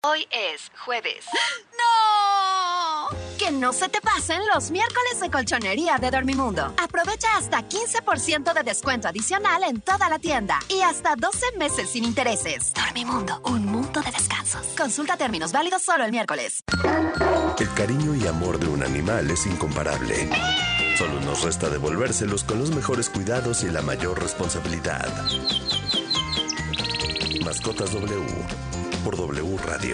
Hoy es jueves. ¡No! Que no se te pasen los miércoles de colchonería de Dormimundo. Aprovecha hasta 15% de descuento adicional en toda la tienda y hasta 12 meses sin intereses. Dormimundo, un mundo de descansos. Consulta términos válidos solo el miércoles. El cariño y amor de un animal es incomparable. Solo nos resta devolvérselos con los mejores cuidados y la mayor responsabilidad. Mascotas W por W Radio.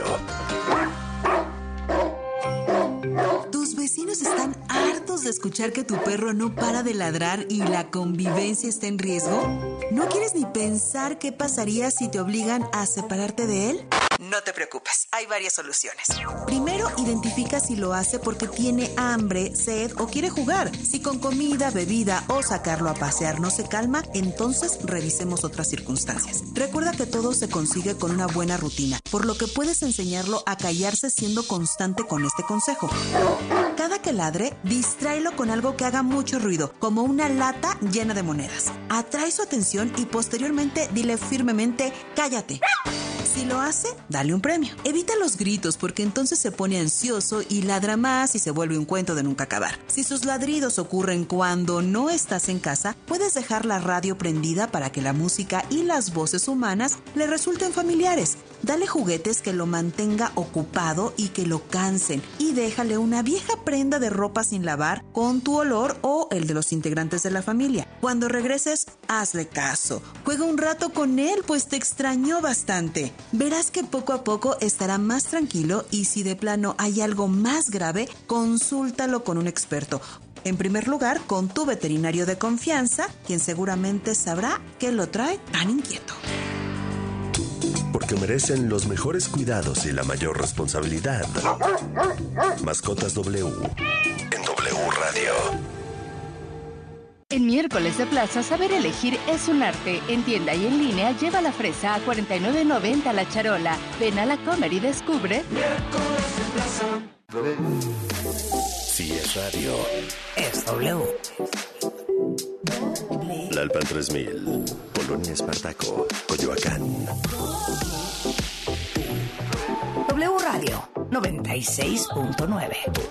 ¿Tus vecinos están hartos de escuchar que tu perro no para de ladrar y la convivencia está en riesgo? ¿No quieres ni pensar qué pasaría si te obligan a separarte de él? No te preocupes, hay varias soluciones. Primero, identifica si lo hace porque tiene hambre, sed o quiere jugar. Si con comida, bebida o sacarlo a pasear no se calma, entonces revisemos otras circunstancias. Recuerda que todo se consigue con una buena rutina, por lo que puedes enseñarlo a callarse siendo constante con este consejo. Cada que ladre, distráelo con algo que haga mucho ruido, como una lata llena de monedas. Atrae su atención y posteriormente dile firmemente, ¡cállate! Si lo hace, dale un premio. Evita los gritos porque entonces se pone ansioso y ladra más y se vuelve un cuento de nunca acabar. Si sus ladridos ocurren cuando no estás en casa, puedes dejar la radio prendida para que la música y las voces humanas le resulten familiares. Dale juguetes que lo mantenga ocupado y que lo cansen. Y déjale una vieja prenda de ropa sin lavar con tu olor o el de los integrantes de la familia. Cuando regreses, hazle caso. Juega un rato con él, pues te extrañó bastante. Verás que poco a poco estará más tranquilo y si de plano hay algo más grave, consúltalo con un experto. En primer lugar, con tu veterinario de confianza, quien seguramente sabrá qué lo trae tan inquieto. Porque merecen los mejores cuidados y la mayor responsabilidad. Mascotas W en W Radio. En miércoles de plaza, saber elegir es un arte. En tienda y en línea, lleva la fresa a $49.90 la charola. Ven a la Comer y descubre. Miércoles de plaza. Si es radio, es W. La Alpan 3000, Polonia Espartaco, Coyoacán. W Radio 96.9.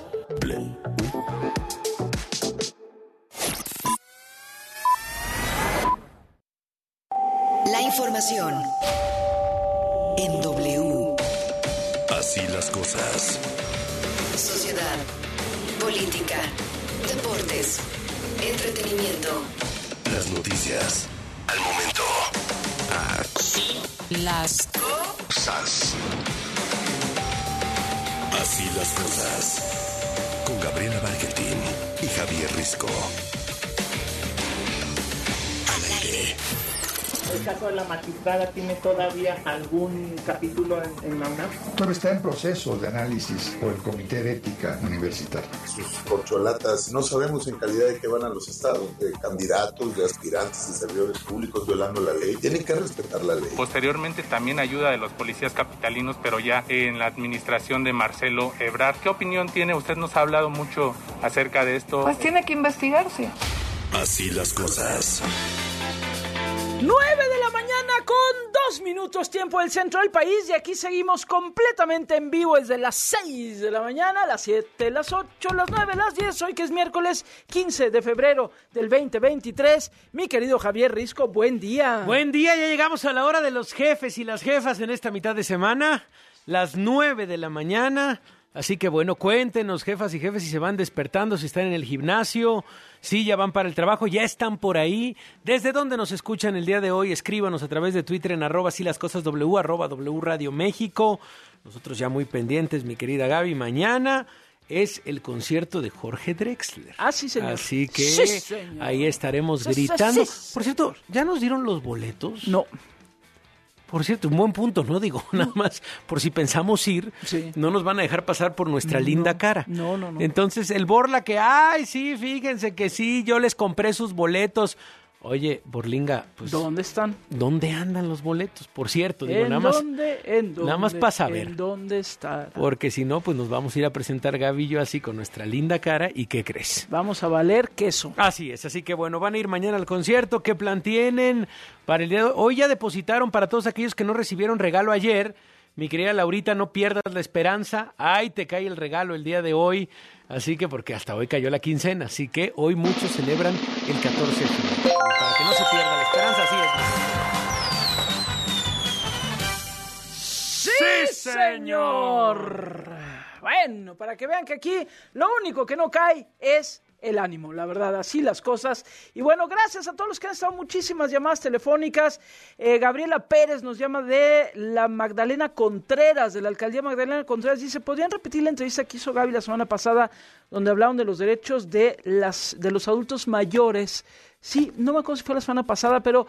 La información en W. Así las cosas. Sociedad, política, deportes, entretenimiento. Las noticias al momento. Así Las cosas. Así las cosas. Con Gabriela Bargentín y Javier Risco. Al aire. ¿El caso de la magistrada tiene todavía algún capítulo en la UNAM? Pero está en proceso de análisis por el Comité de Ética Universitaria. Sus corcholatas, no sabemos en calidad de qué van a los estados, de candidatos, de aspirantes, de servidores públicos violando la ley. Tienen que respetar la ley. Posteriormente también ayuda de los policías capitalinos, pero ya en la administración de Marcelo Ebrard. ¿Qué opinión tiene? Usted nos ha hablado mucho acerca de esto. Pues tiene que investigarse. Así las cosas. 9 de la mañana con 2 minutos tiempo del centro del país y aquí seguimos completamente en vivo desde las 6 de la mañana, las 7, las 8, las 9, las 10, hoy que es miércoles 15 de febrero del 2023. Mi querido Javier Risco, buen día. Buen día, ya llegamos a la hora de los jefes y las jefas en esta mitad de semana, las 9 de la mañana. Así que bueno, cuéntenos, jefas y jefes, si se van despertando, si están en el gimnasio, si ya van para el trabajo, ya están por ahí. ¿Desde dónde nos escuchan el día de hoy? Escríbanos a través de Twitter en @silascosasw, @W Radio México. Nosotros ya muy pendientes, mi querida Gaby. Mañana es el concierto de Jorge Drexler. Ah, sí, señor. Así que sí, señor. Ahí estaremos gritando. Por cierto, ¿ya nos dieron los boletos? No. Por cierto, un buen punto, ¿no? Digo, nada más, por si pensamos ir, sí. No nos van a dejar pasar por nuestra linda cara. No. Entonces, el Borla que, ay, sí, fíjense que sí, yo les compré sus boletos. Oye, Borlinga, pues... ¿Dónde están? ¿Dónde andan los boletos? Por cierto, digo, ¿En dónde? Nada más para saber. ¿En dónde está? Porque si no, pues nos vamos a ir a presentar Gaby y yo así con nuestra linda cara. ¿Y qué crees? Vamos a valer queso. Así es, así que bueno, van a ir mañana al concierto. ¿Qué plan tienen para el día de hoy? Hoy ya depositaron para todos aquellos que no recibieron regalo ayer. Mi querida Laurita, no pierdas la esperanza. Ay, te cae el regalo el día de hoy. Así que, porque hasta hoy cayó la quincena. Así que hoy muchos celebran el 14 de febrero. Para que no se pierda la esperanza, así es. ¡Sí, señor! Bueno, para que vean que aquí lo único que no cae es el ánimo, la verdad, así las cosas. Y bueno, gracias a todos los que han estado, muchísimas llamadas telefónicas. Gabriela Pérez nos llama de la Magdalena Contreras, de la alcaldía Magdalena Contreras. Dice, ¿podrían repetir la entrevista que hizo Gaby la semana pasada, donde hablaron de los derechos de los adultos mayores? Sí, no me acuerdo si fue la semana pasada, pero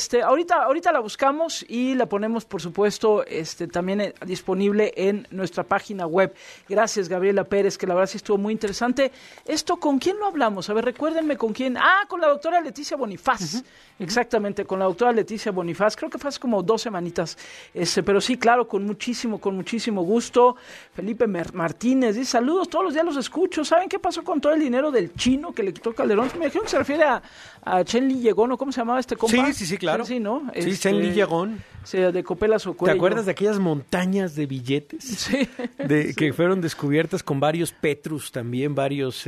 ahorita la buscamos y la ponemos, por supuesto, también disponible en nuestra página web. Gracias, Gabriela Pérez, que la verdad sí estuvo muy interesante. ¿Con quién lo hablamos? A ver, recuérdenme con quién. Con la doctora Leticia Bonifaz. Exactamente, con la doctora Leticia Bonifaz. Creo que fue hace como 2 semanitas. Pero sí, claro, con muchísimo gusto. Felipe Martínez dice, saludos, todos los días los escucho. ¿Saben qué pasó con todo el dinero del chino que le quitó Calderón? Me dijeron que se refiere a Chen Li Yegón, ¿o cómo se llamaba este compa? Sí, claro. Sí, ¿no? Sí, Chen Li Yegón. Sí, de Copela su cuello. ¿Te acuerdas de aquellas montañas de billetes? Sí. Que fueron descubiertas con varios Petrus también, varios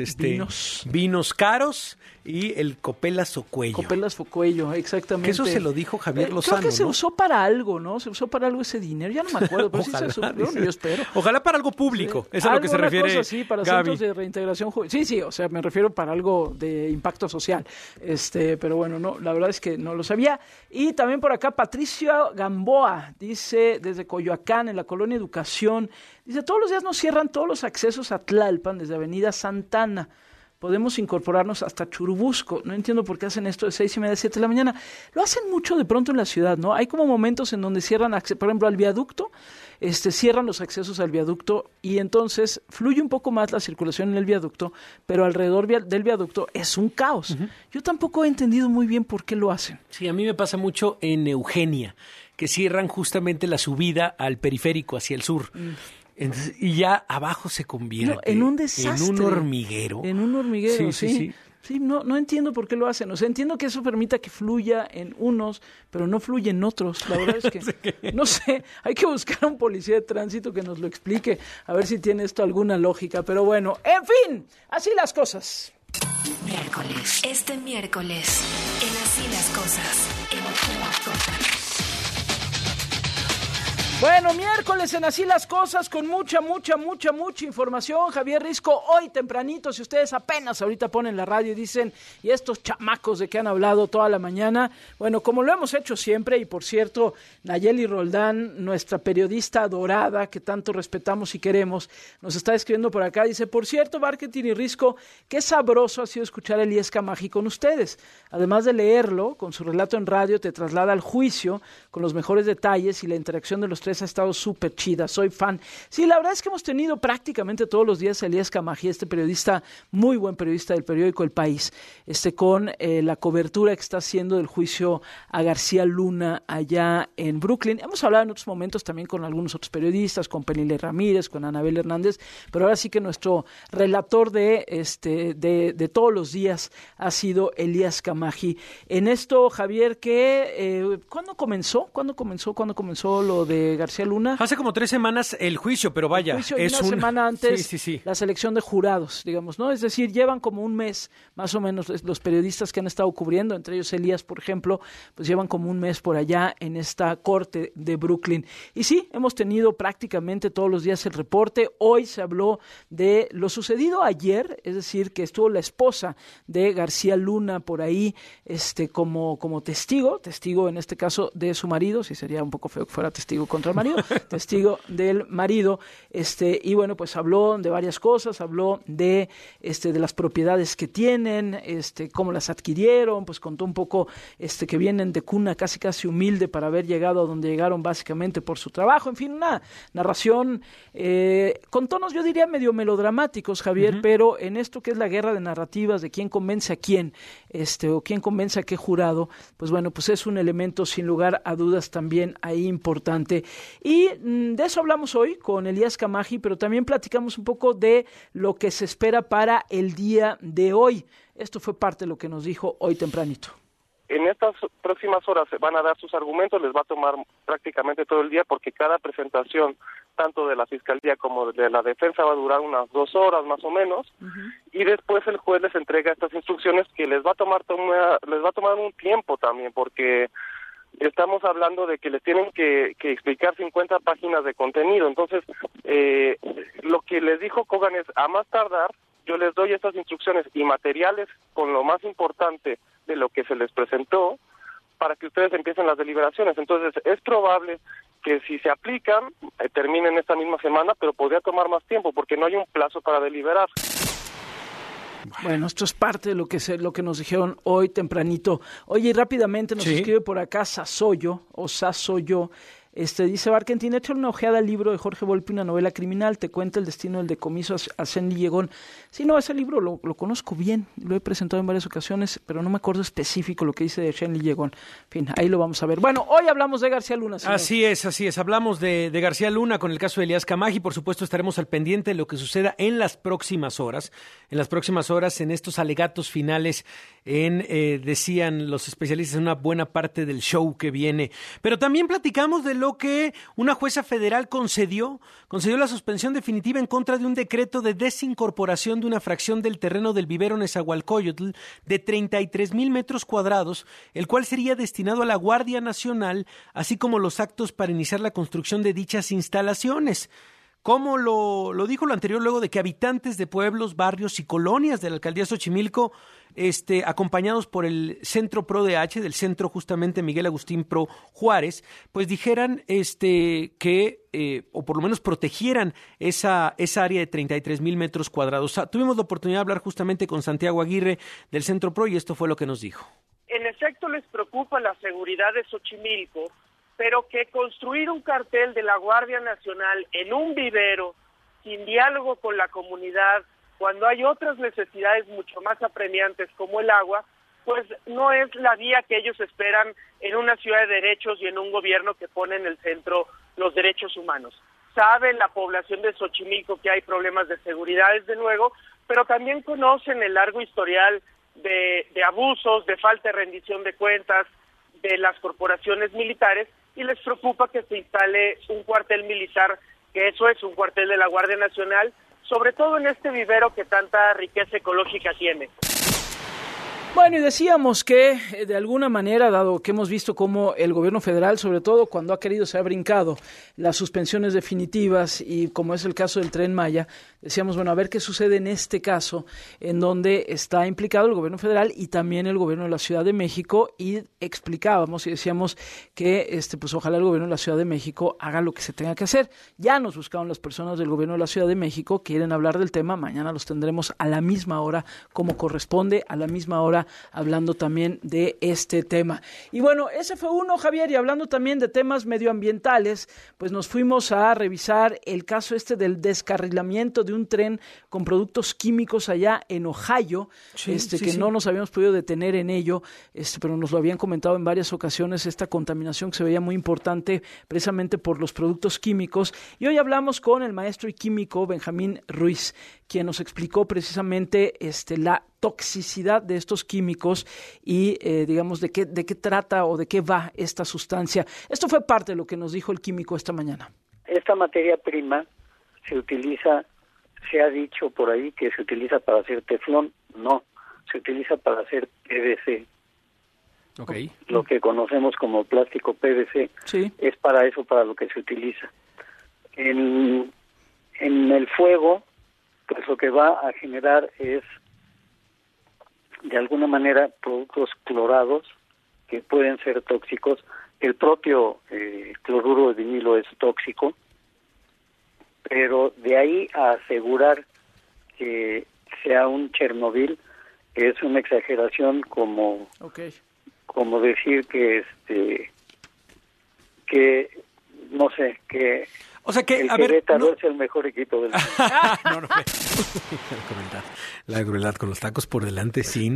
vinos caros y el Copela su cuello. Copela su cuello, exactamente. Que eso se lo dijo Javier Lozano, creo que se ¿no? usó para algo, ¿no? Se usó para algo ese dinero, ya no me acuerdo, pero Ojalá, sí se usó, yo espero. Ojalá para algo público, es a lo que se refiere cosa así, para Gaby. centros de reintegración juvenil. Sí, o sea, me refiero para algo de impacto social. Pero bueno, no, la verdad es que no lo sabía. Y también por acá Patricia Gamboa dice, desde Coyoacán, en la colonia Educación, dice, todos los días nos cierran todos los accesos a Tlalpan desde Avenida Santana. Podemos incorporarnos hasta Churubusco. No entiendo por qué hacen esto de 6:30 a 7 de la mañana. Lo hacen mucho de pronto en la ciudad, ¿no? Hay como momentos en donde cierran, por ejemplo, al viaducto, cierran los accesos al viaducto y entonces fluye un poco más la circulación en el viaducto, pero alrededor del viaducto es un caos. Uh-huh. Yo tampoco he entendido muy bien por qué lo hacen. Sí, a mí me pasa mucho en Eugenia, que cierran justamente la subida al periférico hacia el sur. Entonces, y ya abajo se convierte en un desastre. En un hormiguero. Sí. Sí, no entiendo por qué lo hacen. O sea, entiendo que eso permita que fluya en unos, pero no fluye en otros. La verdad es que, no sé, hay que buscar a un policía de tránsito que nos lo explique, a ver si tiene esto alguna lógica. Pero bueno, en fin, así las cosas. Miércoles. Este miércoles, en Así las Cosas. Bueno, miércoles en Así las Cosas, con mucha información. Javier Risco, hoy tempranito, si ustedes apenas ahorita ponen la radio y dicen, ¿y estos chamacos de qué han hablado toda la mañana? Bueno, como lo hemos hecho siempre, y por cierto, Nayeli Roldán, nuestra periodista adorada, que tanto respetamos y queremos, nos está escribiendo por acá, dice, por cierto, Barketing y Risco, qué sabroso ha sido escuchar a Elías Camaji con ustedes. Además de leerlo, con su relato en radio, te traslada al juicio, con los mejores detalles y la interacción de los tres ha estado súper chida, soy fan. Sí, la verdad es que hemos tenido prácticamente todos los días a Elías Camaji, este periodista, muy buen periodista del periódico El País, con la cobertura que está haciendo del juicio a García Luna allá en Brooklyn. Hemos hablado en otros momentos también con algunos otros periodistas, con Penile Ramírez, con Anabel Hernández, pero ahora sí que nuestro relator de todos los días ha sido Elías Camaji. En esto, Javier, ¿cuándo comenzó lo de García Luna? Hace como 3 semanas el juicio, pero vaya, es una semana antes la selección de jurados, digamos, ¿no? Es decir, llevan como un mes, más o menos, los periodistas que han estado cubriendo, entre ellos Elías, por ejemplo, pues llevan como un mes por allá en esta corte de Brooklyn. Y sí, hemos tenido prácticamente todos los días el reporte. Hoy se habló de lo sucedido ayer, es decir, que estuvo la esposa de García Luna por ahí, como testigo en este caso de su marido, si sería un poco feo que fuera testigo contra el marido, testigo del marido, y bueno, pues habló de varias cosas, habló de las propiedades que tienen, cómo las adquirieron, pues contó un poco que vienen de cuna casi humilde para haber llegado a donde llegaron básicamente por su trabajo, en fin, una narración con tonos, yo diría, medio melodramáticos, Javier, uh-huh. Pero en esto que es la guerra de narrativas, de quién convence a quién, o quién convence a qué jurado, pues bueno, pues es un elemento sin lugar a dudas también ahí importante. Y de eso hablamos hoy con Elías Camaji, pero también platicamos un poco de lo que se espera para el día de hoy. Esto fue parte de lo que nos dijo hoy tempranito. en estas próximas horas van a dar sus argumentos, les va a tomar prácticamente todo el día porque cada presentación, tanto de la Fiscalía como de la Defensa, va a durar unas 2 horas más o menos, y después el juez les entrega estas instrucciones que les va a tomar un tiempo también, porque estamos hablando de que les tienen que explicar 50 páginas de contenido. Entonces, lo que les dijo Kogan es, a más tardar, yo les doy estas instrucciones y materiales con lo más importante de lo que se les presentó para que ustedes empiecen las deliberaciones. Entonces, es probable que si se aplican, terminen esta misma semana, pero podría tomar más tiempo porque no hay un plazo para deliberar. Bueno, esto es parte de lo que nos dijeron hoy tempranito. Oye, y rápidamente nos escribe por acá Sasoyo, dice Barkentin, échale una ojeada al libro de Jorge Volpi, una novela criminal, te cuenta el destino del decomiso a Zen Lillegón. Sí, no, ese libro lo conozco bien, lo he presentado en varias ocasiones, pero no me acuerdo específico lo que dice de Zen Lillegón. En fin, ahí lo vamos a ver. Bueno, hoy hablamos de García Luna, señor. Así es, hablamos de García Luna con el caso de Elías Camaji, por supuesto estaremos al pendiente de lo que suceda en las próximas horas, en estos alegatos finales, decían los especialistas, en una buena parte del show que viene. Pero también platicamos de lo que una jueza federal concedió la suspensión definitiva en contra de un decreto de desincorporación de una fracción del terreno del vivero Nezahualcóyotl de 33,000 metros cuadrados, el cual sería destinado a la Guardia Nacional, así como los actos para iniciar la construcción de dichas instalaciones. Como lo dijo lo anterior, luego de que habitantes de pueblos, barrios y colonias de la alcaldía Xochimilco, acompañados por el Centro Pro DH, del centro justamente Miguel Agustín Pro Juárez, pues dijeran que, o por lo menos protegieran esa área de 33,000 metros cuadrados. Tuvimos la oportunidad de hablar justamente con Santiago Aguirre del Centro Pro y esto fue lo que nos dijo. En efecto, les preocupa la seguridad de Xochimilco, pero que construir un cartel de la Guardia Nacional en un vivero, sin diálogo con la comunidad, cuando hay otras necesidades mucho más apremiantes como el agua, pues no es la vía que ellos esperan en una ciudad de derechos y en un gobierno que pone en el centro los derechos humanos. Sabe la población de Xochimilco que hay problemas de seguridad, desde luego, pero también conocen el largo historial de abusos, de falta de rendición de cuentas de las corporaciones militares, y les preocupa que se instale un cuartel militar, que eso es un cuartel de la Guardia Nacional, sobre todo en este vivero que tanta riqueza ecológica tiene. Bueno, y decíamos que de alguna manera, dado que hemos visto cómo el gobierno federal, sobre todo cuando ha querido, se ha brincado las suspensiones definitivas, y como es el caso del Tren Maya, decíamos, bueno, a ver qué sucede en este caso, en donde está implicado el gobierno federal y también el gobierno de la Ciudad de México, y explicábamos y decíamos que pues ojalá el gobierno de la Ciudad de México haga lo que se tenga que hacer. Ya nos buscaron las personas del gobierno de la Ciudad de México, quieren hablar del tema, mañana los tendremos a la misma hora, como corresponde, a la misma hora, hablando también de este tema. Y bueno, ese fue uno, Javier, y hablando también de temas medioambientales, pues nos fuimos a revisar el caso del descarrilamiento de un tren con productos químicos allá en Ohio, no nos habíamos podido detener en ello, pero nos lo habían comentado en varias ocasiones, esta contaminación que se veía muy importante precisamente por los productos químicos. Y hoy hablamos con el maestro y químico Benjamín Ruiz, quien nos explicó precisamente la toxicidad de estos químicos y digamos de qué trata o de qué va esta sustancia. Esto fue parte de lo que nos dijo el químico esta mañana. Esta materia prima se ha dicho por ahí que se utiliza para hacer teflón. No, se utiliza para hacer PVC. Okay. Lo que conocemos como plástico PVC, sí, es para eso, para lo que se utiliza. En el fuego, pues lo que va a generar es, de alguna manera, productos clorados que pueden ser tóxicos. El propio cloruro de vinilo es tóxico, pero de ahí a asegurar que sea un Chernobyl es una exageración, como decir que no sé, que o sea que el Querétaro es el mejor equipo del mundo. La crueldad con los tacos por delante sin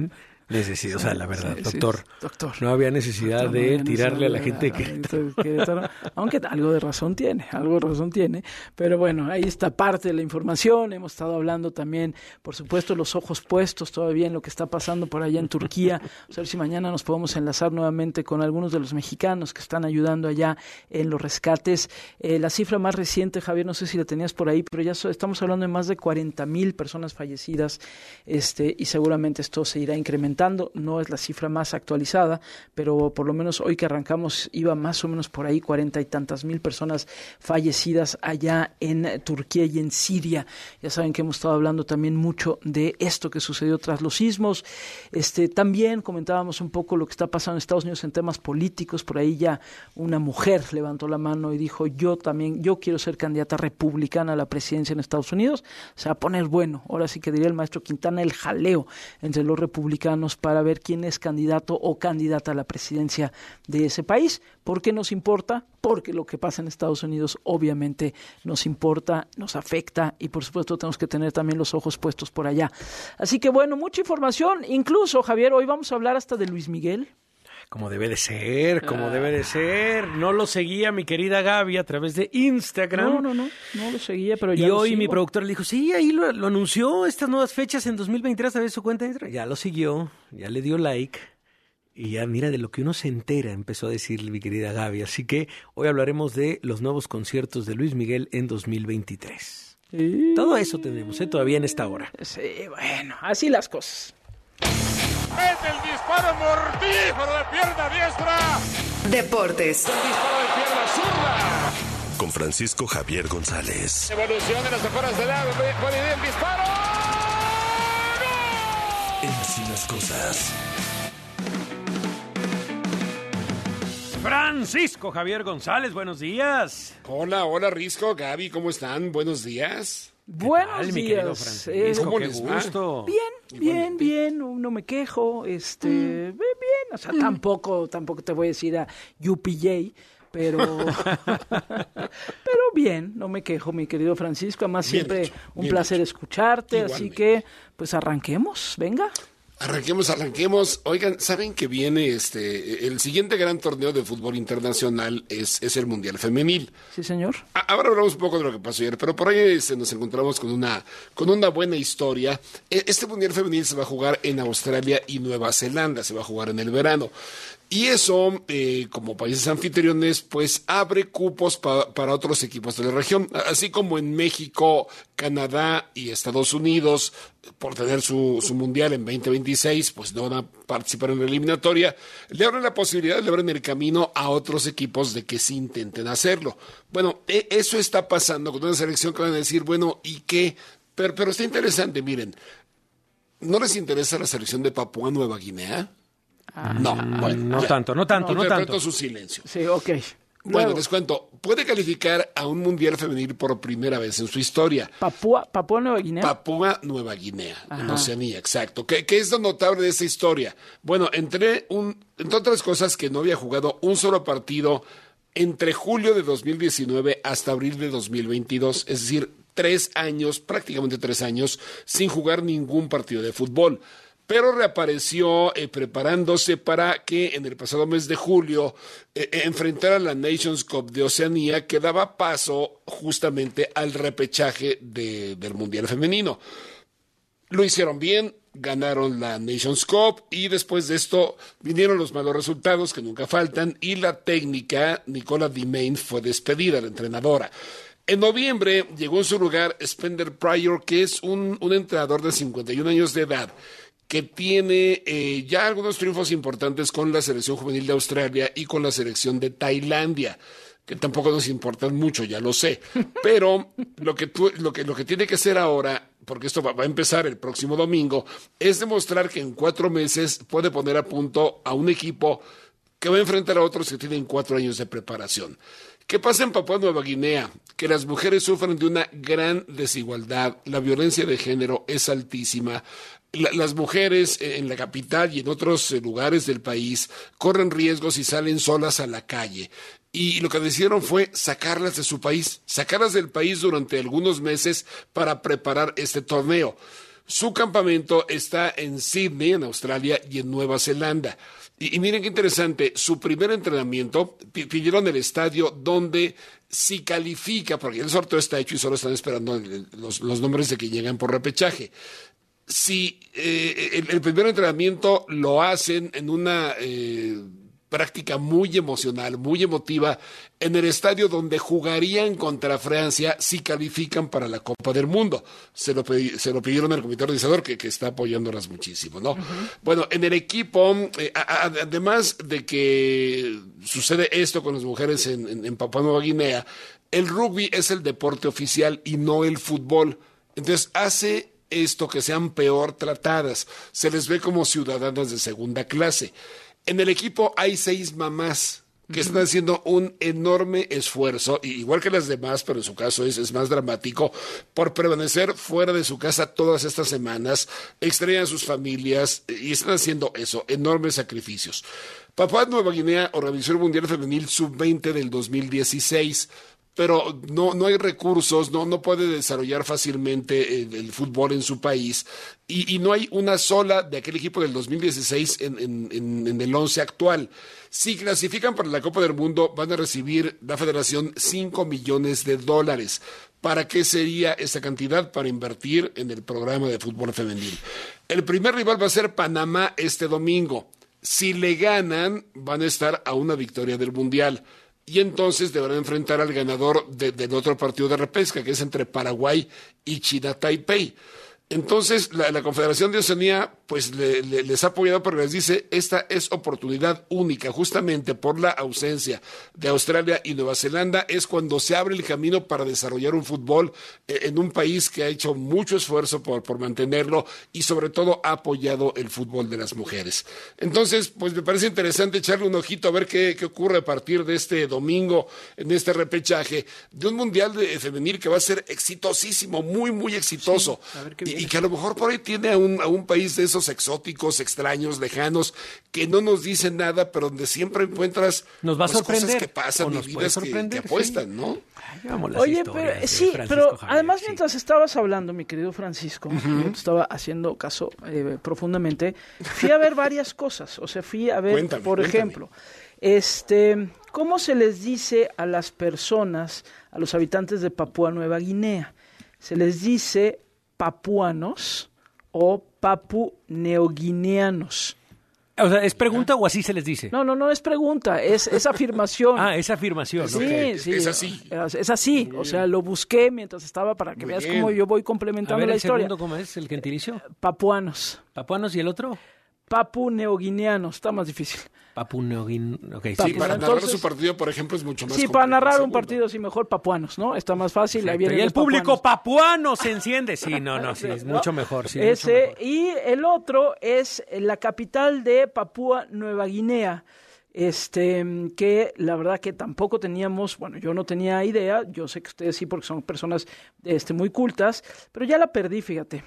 O sea, la verdad, Sí, doctor, doctor. no había necesidad Doctor, no de había tirarle a la necesidad gente de Querétaro, aunque algo de razón tiene, pero bueno, ahí está parte de la información. Hemos estado hablando también, por supuesto, los ojos puestos todavía en lo que está pasando por allá en Turquía. A ver si mañana nos podemos enlazar nuevamente con algunos de los mexicanos que están ayudando allá en los rescates. La cifra más reciente, Javier, no sé si la tenías por ahí, pero ya estamos hablando de más de 40,000 personas fallecidas, y seguramente esto se irá incrementando. No es la cifra más actualizada, pero por lo menos hoy que arrancamos iba más o menos por ahí 40 y tantas mil personas fallecidas allá en Turquía y en Siria. Ya saben que hemos estado hablando también mucho de esto que sucedió tras los sismos. También comentábamos un poco lo que está pasando en Estados Unidos en temas políticos. Por ahí ya una mujer levantó la mano y dijo: yo quiero ser candidata republicana a la presidencia en Estados Unidos. Se va a poner bueno, ahora sí que diría el maestro Quintana, el jaleo entre los republicanos para ver quién es candidato o candidata a la presidencia de ese país. ¿Por qué nos importa? Porque lo que pasa en Estados Unidos obviamente nos importa, nos afecta, y por supuesto tenemos que tener también los ojos puestos por allá. Así que bueno, mucha información. Incluso, Javier, hoy vamos a hablar hasta de Luis Miguel. Como debe de ser, debe de ser. No lo seguía mi querida Gaby a través de Instagram. No lo seguía, pero ya y lo hoy sigo. mi productora le dijo: sí, ahí lo anunció, estas nuevas fechas en 2023 a través de su cuenta de Instagram. Ya lo siguió, ya le dio like. Y ya mira, de lo que uno se entera, empezó a decir mi querida Gaby. Así que hoy hablaremos de los nuevos conciertos de Luis Miguel en 2023. Sí. Todo eso tenemos, todavía en esta hora. Sí, bueno, así las cosas. Mete el disparo mortífero de pierna diestra. Deportes. El disparo de pierna zurda. Con Francisco Javier González. Evolución de las afueras del lado. Buena idea el disparo. En Así las Cosas. Francisco Javier González, buenos días. Hola, Risco, Gaby, ¿cómo están? Buenos días. Buenos mi querido días. Francisco, ¿Cómo qué les va? gusto. Bien, no me quejo, bien, o sea, tampoco te voy a decir a UPJ, pero bien, no me quejo, mi querido Francisco, además Bien siempre hecho, un bien placer hecho. escucharte, Igualmente. así que pues arranquemos, venga. Arranquemos. Oigan, ¿saben que viene el siguiente gran torneo de fútbol internacional es el Mundial Femenil? Sí, señor. Ahora hablamos un poco de lo que pasó ayer, pero por ahí nos encontramos con una buena historia. Este Mundial Femenil se va a jugar en Australia y Nueva Zelanda, se va a jugar en el verano. Y eso, como países anfitriones, pues abre cupos para otros equipos de la región. Así como en México, Canadá y Estados Unidos, por tener su mundial en 2026, pues no van a participar en la eliminatoria, le abren la posibilidad, le abren el camino a otros equipos de que sí intenten hacerlo. Bueno, eso está pasando con una selección que van a decir, bueno, ¿y qué? Pero está interesante, miren. ¿No les interesa la selección de Papúa Nueva Guinea? No, bueno, no tanto. Interpreto su silencio. Sí, ok. Bueno, Luego, les cuento, puede calificar a un mundial femenil por primera vez en su historia. Papúa Nueva Guinea. Papúa Nueva Guinea, en Ajá. Oceanía, exacto. ¿Qué es lo notable de esa historia? Bueno, entre otras cosas, que no había jugado un solo partido entre julio de 2019 hasta abril de 2022, es decir, 3 años, prácticamente 3 años, sin jugar ningún partido de fútbol. Pero reapareció preparándose para que en el pasado mes de julio enfrentara la Nations Cup de Oceanía, que daba paso justamente al repechaje del Mundial Femenino. Lo hicieron bien, ganaron la Nations Cup y después de esto vinieron los malos resultados que nunca faltan y la técnica Nicola Di Main fue despedida, la entrenadora. En noviembre llegó en su lugar Spender Pryor, que es un entrenador de 51 años de edad, que tiene ya algunos triunfos importantes con la selección juvenil de Australia y con la selección de Tailandia, que tampoco nos importan mucho, ya lo sé. Pero lo que tiene que hacer ahora, porque esto va a empezar el próximo domingo, es demostrar que en 4 meses puede poner a punto a un equipo que va a enfrentar a otros que tienen 4 años de preparación. ¿Qué pasa en Papúa Nueva Guinea? Que las mujeres sufren de una gran desigualdad, la violencia de género es altísima. Las mujeres en la capital y en otros lugares del país corren riesgos y salen solas a la calle. Y lo que decidieron fue sacarlas de su país, sacarlas del país durante algunos meses para preparar este torneo. Su campamento está en Sydney, en Australia, y en Nueva Zelanda. Y miren qué interesante, su primer entrenamiento pidieron el estadio donde si califica, porque el sorteo está hecho y solo están esperando los nombres de que llegan por repechaje. Si el primer entrenamiento lo hacen en una práctica muy emocional, muy emotiva, en el estadio donde jugarían contra Francia si califican para la Copa del Mundo. Se lo pidieron al comité organizador que está apoyándolas muchísimo, ¿no? Bueno, en el equipo, además de que sucede esto con las mujeres en Papúa Nueva Guinea, el rugby es el deporte oficial y no el fútbol. Entonces hace esto que sean peor tratadas. Se les ve como ciudadanas de segunda clase. En el equipo hay 6 mamás que están haciendo un enorme esfuerzo, igual que las demás, pero en su caso es más dramático, por permanecer fuera de su casa todas estas semanas, extrañan a sus familias y están haciendo eso, enormes sacrificios. Papúa Nueva Guinea organizó el Mundial Femenil Sub-20 del 2016, pero no hay recursos, no puede desarrollar fácilmente el fútbol en su país y no hay una sola de aquel equipo del 2016 en el 11 actual. Si clasifican para la Copa del Mundo, van a recibir la federación $5 millones. ¿Para qué sería esa cantidad? Para invertir en el programa de fútbol femenil. El primer rival va a ser Panamá este domingo. Si le ganan, van a estar a una victoria del Mundial. Y entonces deberán enfrentar al ganador del otro partido de repesca, que es entre Paraguay y China Taipei. Entonces, la Confederación de Oceanía pues les ha apoyado, pero les dice, esta es oportunidad única, justamente por la ausencia de Australia y Nueva Zelanda, es cuando se abre el camino para desarrollar un fútbol en un país que ha hecho mucho esfuerzo por mantenerlo y sobre todo ha apoyado el fútbol de las mujeres. Entonces, pues me parece interesante echarle un ojito a ver qué ocurre a partir de este domingo en este repechaje de un mundial femenil que va a ser exitosísimo, muy, muy exitoso. Sí, a ver qué viene. Y que a lo mejor por ahí tiene a un país de esos exóticos, extraños, lejanos, que no nos dicen nada, pero donde siempre encuentras nos va a sorprender, cosas que pasan, vidas que apuestan, sí. ¿no? Ay, oye, pero sí, pero Javier, además mientras estabas hablando, mi querido Francisco, yo te estaba haciendo caso profundamente, fui a ver varias cosas, o sea, fui a ver, por ejemplo, ¿cómo se les dice a las personas, a los habitantes de Papúa Nueva Guinea? Se les dice papuanos o papu-neoguineanos. O sea, ¿es pregunta o así se les dice? No es pregunta, es afirmación. Es afirmación. Sí, okay. Sí. Es así. Es así, o sea, lo busqué mientras estaba para que veas cómo yo voy complementando la historia. ¿El segundo cómo es? ¿El gentilicio? Papuanos. ¿Papuanos y el otro? Papu-neoguineanos, está más difícil. Papu-neoguineanos, okay, sí, para narrar su partido, por ejemplo, es mucho más complicado. Sí, para narrar un partido, sí, mejor papuanos, ¿no? Está más fácil. Ahí viene y el público papuano se enciende. Sí, sí, es mucho mejor. Sí, ese, mucho mejor. Y el otro es la capital de Papúa Nueva Guinea. Que la verdad que tampoco teníamos, bueno, yo no tenía idea, yo sé que ustedes sí porque son personas muy cultas, pero ya la perdí, fíjate.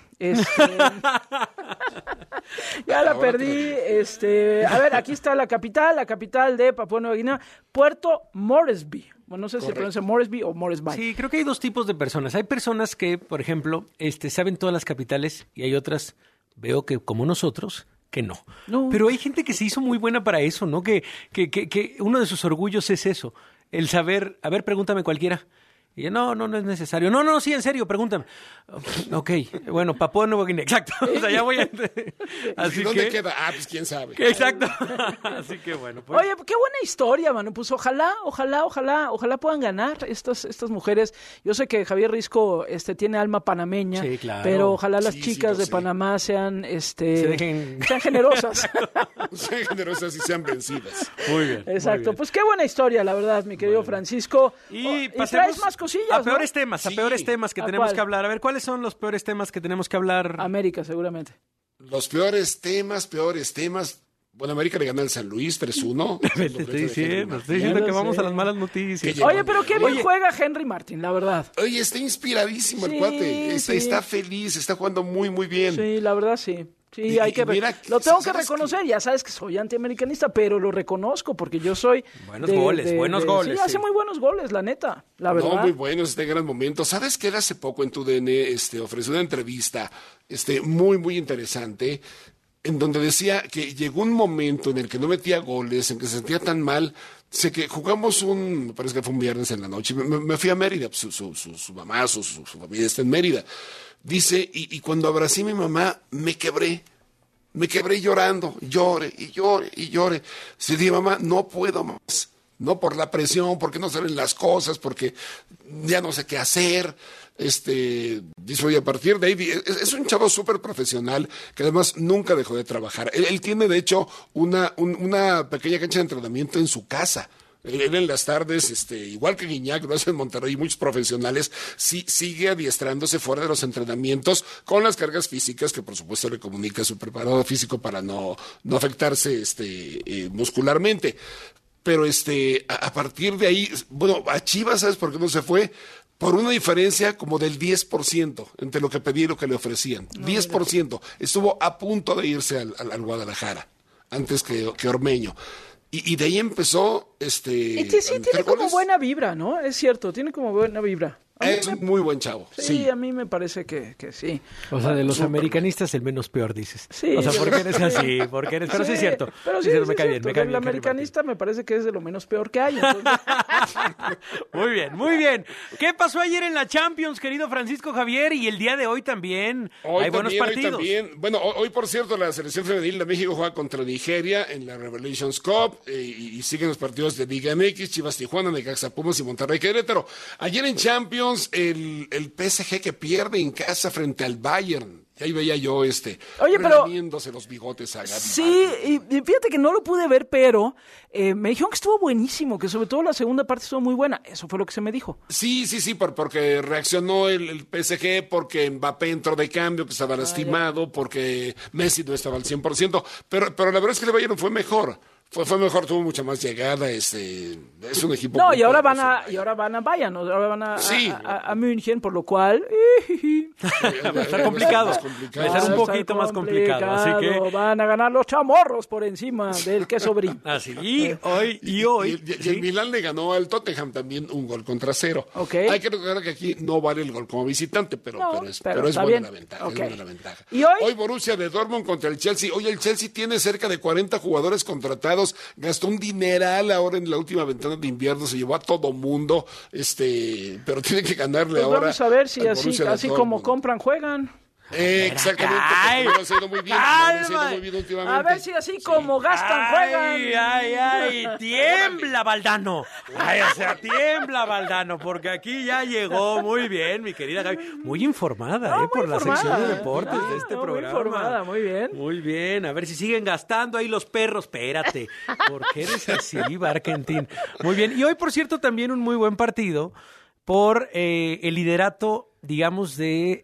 Ya la perdí, a ver, aquí está la capital de Papúa Nueva Guinea, Puerto Moresby. Bueno, no sé si se pronuncia Moresby o Moresby. Sí, creo que hay dos tipos de personas. Hay personas que, por ejemplo, saben todas las capitales y hay otras, veo que como nosotros, que no. Pero hay gente que se hizo muy buena para eso, ¿no? Que uno de sus orgullos es eso, el saber, a ver, pregúntame cualquiera. Y yo, no es necesario. No, sí, en serio, pregúntame. Ok, bueno, Papúa Nueva Guinea, exacto. O sea, ya voy a... Así ¿dónde queda? Pues quién sabe. Exacto. Así que bueno. Pues... Oye, qué buena historia, mano. Pues ojalá puedan ganar estas mujeres. Yo sé que Javier Risco tiene alma panameña, sí, claro. Pero ojalá las chicas de Panamá sean sean generosas. Sean generosas y sean vencidas. Muy bien. Exacto. Muy bien. Pues qué buena historia, la verdad, mi querido Francisco. Y traes más cosillas, a peores temas, sí. A peores temas que tenemos que hablar. A ver, ¿cuáles son los peores temas que tenemos que hablar? América, seguramente. Los peores temas. Bueno, América le gana al San Luis 3-1. Te estoy diciendo que vamos a las malas noticias. Oye, pero qué bien juega Henry Martin, la verdad. Oye, está inspiradísimo el cuate. Está feliz, está jugando muy, muy bien. Sí, la verdad sí. Sí, lo tengo que reconocer, ya sabes que soy antiamericanista, pero lo reconozco porque yo soy... Buenos goles. Sí, hace muy buenos goles, la neta, la verdad. No, muy buenos, gran momento. ¿Sabes que él hace poco en TUDN ofreció una entrevista muy, muy interesante, en donde decía que llegó un momento en el que no metía goles, en que se sentía tan mal? Sé que jugamos me parece que fue un viernes en la noche, me fui a Mérida, pues, su mamá, su familia está en Mérida. Dice, y cuando abracé a mi mamá, me quebré llorando, llore. Se dije, mamá, no puedo más, no por la presión, porque no salen las cosas, porque ya no sé qué hacer. Dice, y a partir de ahí, es un chavo súper profesional, que además nunca dejó de trabajar. Él tiene, de hecho, una pequeña cancha de entrenamiento en su casa. Él en las tardes, igual que Guiñac, lo hace en Monterrey, muchos profesionales, sigue adiestrándose fuera de los entrenamientos con las cargas físicas que por supuesto le comunica a su preparador físico para no afectarse muscularmente. Pero a partir de ahí, bueno, a Chivas, ¿sabes por qué no se fue? Por una diferencia como del 10% entre lo que pedí y lo que le ofrecían. 10%. Estuvo a punto de irse al Guadalajara antes que Ormeño. Y de ahí empezó Y tiene como buena vibra, ¿no? Es cierto, tiene como buena vibra. Es un muy buen chavo. Sí, a mí me parece que sí. O sea, de los americanistas el menos peor, dices. Sí. O sea, porque eres así, pero sí es cierto. Pero sí, me cae bien. El americanista me parece que es de lo menos peor que hay. Muy bien. ¿Qué pasó ayer en la Champions, querido Francisco Javier? Y el día de hoy también hay buenos partidos. Bueno, hoy por cierto, la selección femenil de México juega contra Nigeria en la Revelations Cup y siguen los partidos de Liga MX, Chivas Tijuana, Necaxa Pumas y Monterrey Querétaro. Ayer en Champions, el PSG que pierde en casa frente al Bayern. Y ahí veía yo relamiéndose los bigotes a Gaby. Sí, y fíjate que no lo pude ver, pero me dijeron que estuvo buenísimo, que sobre todo la segunda parte estuvo muy buena. Eso fue lo que se me dijo. Sí, porque reaccionó el PSG, porque Mbappé entró de cambio, que estaba lastimado, porque Messi no estaba al 100%, pero la verdad es que el Bayern fue mejor. Fue mejor, tuvo mucha más llegada, es un equipo. No, y ahora van a Bayern, ¿no? Ahora van a München, por lo cual va a estar complicado. Va a estar un poquito más complicado, así que van a ganar los chamorros por encima del queso brie. Así, y hoy el Milán le ganó al Tottenham también 1-0. Okay. Hay que recordar que aquí no vale el gol como visitante, pero es buena la ventaja. Okay. Es buena la ventaja. ¿Y hoy Borussia de Dortmund contra el Chelsea. Hoy el Chelsea tiene cerca de 40 jugadores contratados. Gastó un dineral ahora en la última ventana de invierno, se llevó a todo mundo, pero tiene que ganarle ahora. Vamos a ver si así como compran, juegan. Exactamente, no les ha ido muy bien, últimamente. A ver si así como gastan, juegan. Ay, tiembla Valdano. Tiembla Valdano, porque aquí ya llegó muy bien, mi querida Gaby. Muy informada, por la sección de deportes de este programa. Muy informada, muy bien. Muy bien, a ver si siguen gastando ahí los perros. Espérate, ¿por qué eres así, Barkentin? Muy bien, y hoy, por cierto, también un muy buen partido por el liderato, digamos, de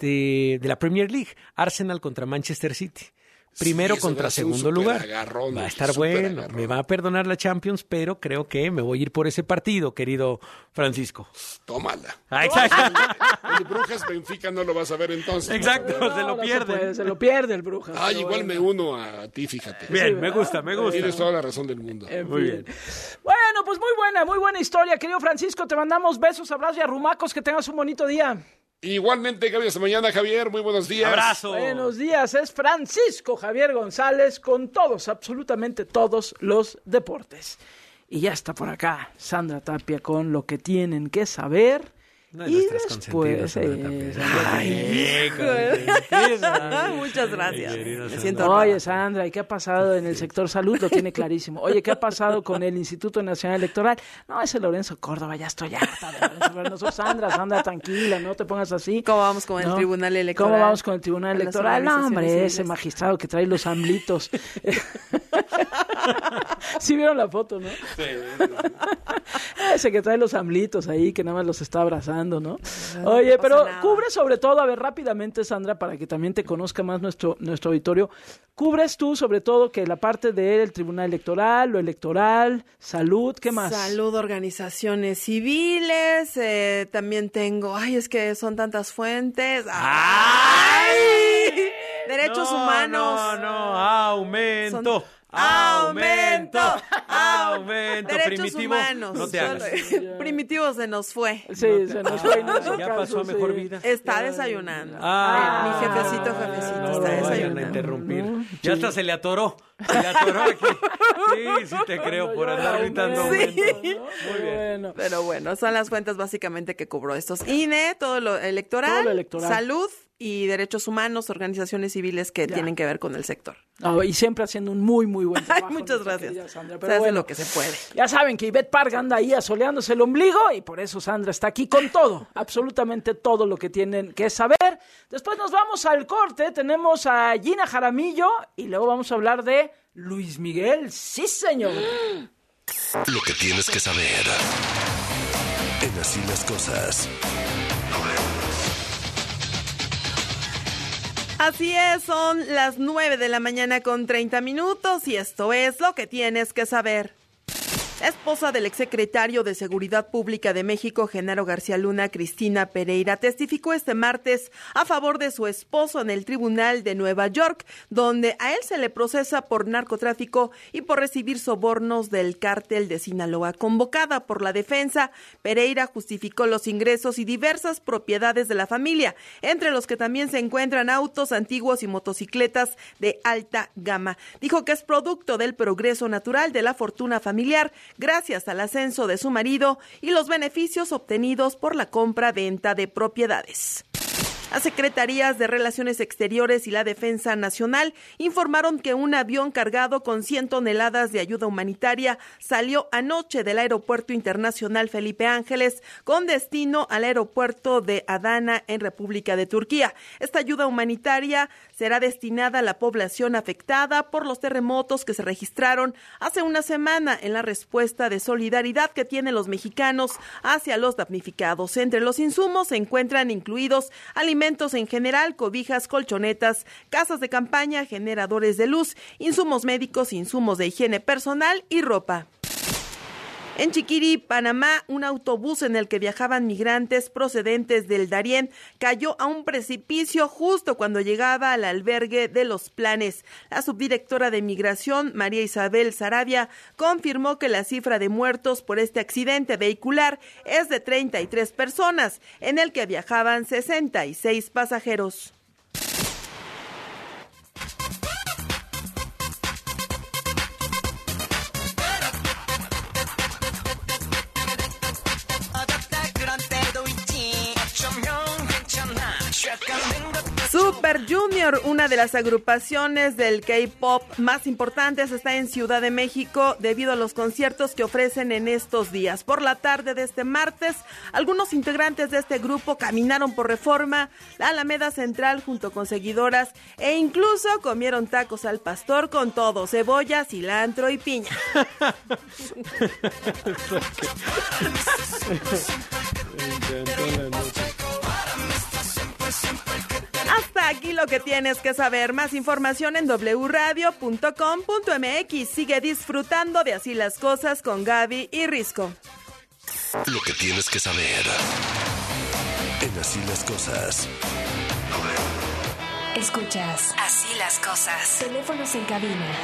la Premier League. Arsenal contra Manchester City. Primero contra segundo lugar. Va a estar bueno. Me va a perdonar la Champions, pero creo que me voy a ir por ese partido, querido Francisco. Tómala. Exacto. El Brujas Benfica no lo vas a ver entonces. Exacto, se lo pierde. Se lo pierde el Brujas. Igual me uno a ti, fíjate. Bien, me gusta. Tienes toda la razón del mundo. Muy bien. Bueno, pues muy buena historia, querido Francisco. Te mandamos besos, abrazos y arrumacos. Que tengas un bonito día. Igualmente, Gaby, hasta mañana, Javier. Muy buenos días. Abrazo. Buenos días. Es Francisco Javier González con absolutamente todos los deportes. Y ya está por acá Sandra Tapia con lo que tienen que saber. No, y después muchas gracias. Me siento Oye, Sandra, ¿y qué ha pasado en el sector salud? Lo tiene clarísimo. Oye, ¿qué ha pasado con el Instituto Nacional Electoral? No, ese Lorenzo Córdoba, ya estoy harta de Lorenzo. Nosotros, Sandra, tranquila, no te pongas así. ¿Cómo vamos con el Tribunal Electoral? ¿Cómo vamos con el Tribunal Electoral? No, hombre, ese magistrado que trae los amblitos. Sí vieron la foto, ¿no? Sí. Ese que trae los amblitos ahí, que nada más los está abrazando, ¿no? Oye, pero cubre sobre todo, a ver, rápidamente, Sandra, para que también te conozca más nuestro auditorio, cubres tú sobre todo que la parte del Tribunal Electoral, lo electoral, salud, ¿qué más? Salud, organizaciones civiles, también tengo, es que son tantas fuentes. Derechos humanos. No, aumento. Aumento. Derechos Primitivo, humanos. no te hagas. Primitivo se nos fue. Sí, se nos fue. Ya pasó a mejor vida. Está desayunando. Ah, Mi jefecito, está vayan a desayunando. interrumpir. Ya hasta se le atoró. Se le atoró aquí. Sí, te creo por andar gritando aumento. Muy bien. Pero bueno, son las fuentes básicamente que cobró estos. INE, todo lo electoral, salud y derechos humanos, organizaciones civiles que tienen que ver con el sector. Y siempre haciendo un muy, muy buen trabajo. Muchas gracias. Sandra, se hace lo que se puede. Ya saben que Ivette Parga anda ahí asoleándose el ombligo y por eso Sandra está aquí con todo, absolutamente todo lo que tienen que saber. Después nos vamos al corte, tenemos a Gina Jaramillo y luego vamos a hablar de Luis Miguel. Sí, señor. Lo que tienes que saber. En Así las Cosas. Así es, son las 9 de la mañana con 30 minutos y esto es lo que tienes que saber. La esposa del exsecretario de Seguridad Pública de México, Genaro García Luna, Cristina Pereira, testificó este martes a favor de su esposo en el Tribunal de Nueva York, donde a él se le procesa por narcotráfico y por recibir sobornos del cártel de Sinaloa. Convocada por la defensa, Pereira justificó los ingresos y diversas propiedades de la familia, entre los que también se encuentran autos antiguos y motocicletas de alta gama. Dijo que es producto del progreso natural de la fortuna familiar, gracias al ascenso de su marido y los beneficios obtenidos por la compra-venta de propiedades. Las Secretarías de Relaciones Exteriores y la Defensa Nacional informaron que un avión cargado con 100 toneladas de ayuda humanitaria salió anoche del Aeropuerto Internacional Felipe Ángeles con destino al aeropuerto de Adana en República de Turquía. Esta ayuda humanitaria será destinada a la población afectada por los terremotos que se registraron hace una semana en la respuesta de solidaridad que tienen los mexicanos hacia los damnificados. Entre los insumos se encuentran incluidos alimentos en general, cobijas, colchonetas, casas de campaña, generadores de luz, insumos médicos, insumos de higiene personal y ropa. En Chiquiri, Panamá, un autobús en el que viajaban migrantes procedentes del Darién cayó a un precipicio justo cuando llegaba al albergue de Los Planes. La subdirectora de Migración, María Isabel Saravia, confirmó que la cifra de muertos por este accidente vehicular es de 33 personas, en el que viajaban 66 pasajeros. Super Junior, una de las agrupaciones del K-pop más importantes, está en Ciudad de México debido a los conciertos que ofrecen en estos días. Por la tarde de este martes, algunos integrantes de este grupo caminaron por Reforma, la Alameda Central junto con seguidoras e incluso comieron tacos al pastor con todo, cebolla, cilantro y piña. Hasta aquí lo que tienes que saber. Más información en wradio.com.mx. Sigue disfrutando de Así las Cosas con Gaby y Risco. Lo que tienes que saber en Así las Cosas. Escuchas Así las Cosas. Teléfonos en cabina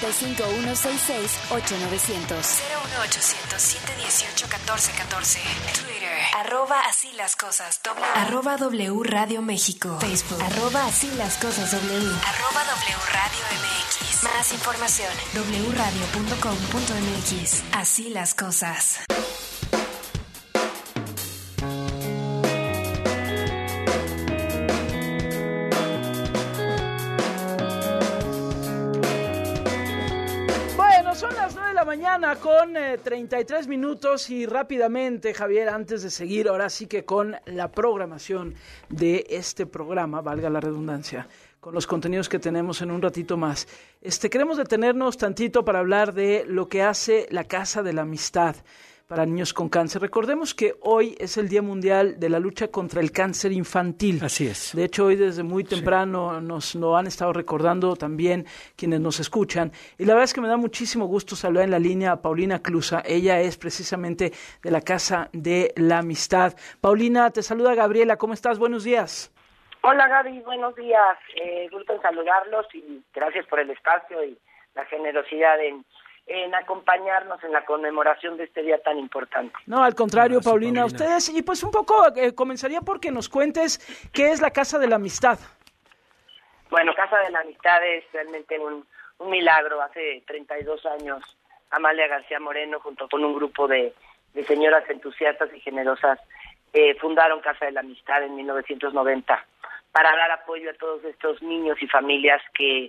55-166-8900 01800-718-1414. Twitter @Así las Cosas @W Radio México. Facebook @Así las Cosas W @W Radio MX. Más información wradio.com.mx. Así las Cosas. Son las 9 de la mañana con 33 minutos y rápidamente, Javier, antes de seguir ahora sí que con la programación de este programa, valga la redundancia, con los contenidos que tenemos en un ratito más. Queremos detenernos tantito para hablar de lo que hace la Casa de la Amistad para niños con cáncer. Recordemos que hoy es el Día Mundial de la Lucha contra el Cáncer Infantil. Así es. De hecho, hoy desde muy temprano nos lo han estado recordando también quienes nos escuchan. Y la verdad es que me da muchísimo gusto saludar en la línea a Paulina Clusa. Ella es precisamente de la Casa de la Amistad. Paulina, te saluda Gabriela. ¿Cómo estás? Buenos días. Hola Gaby, buenos días. Gusto en saludarlos y gracias por el espacio y la generosidad en acompañarnos en la conmemoración de este día tan importante. No, al contrario, Paulina, ustedes, y pues un poco comenzaría porque nos cuentes qué es la Casa de la Amistad. Bueno, Casa de la Amistad es realmente un milagro. Hace 32 años, Amalia García Moreno, junto con un grupo de señoras entusiastas y generosas, fundaron Casa de la Amistad en 1990 para dar apoyo a todos estos niños y familias que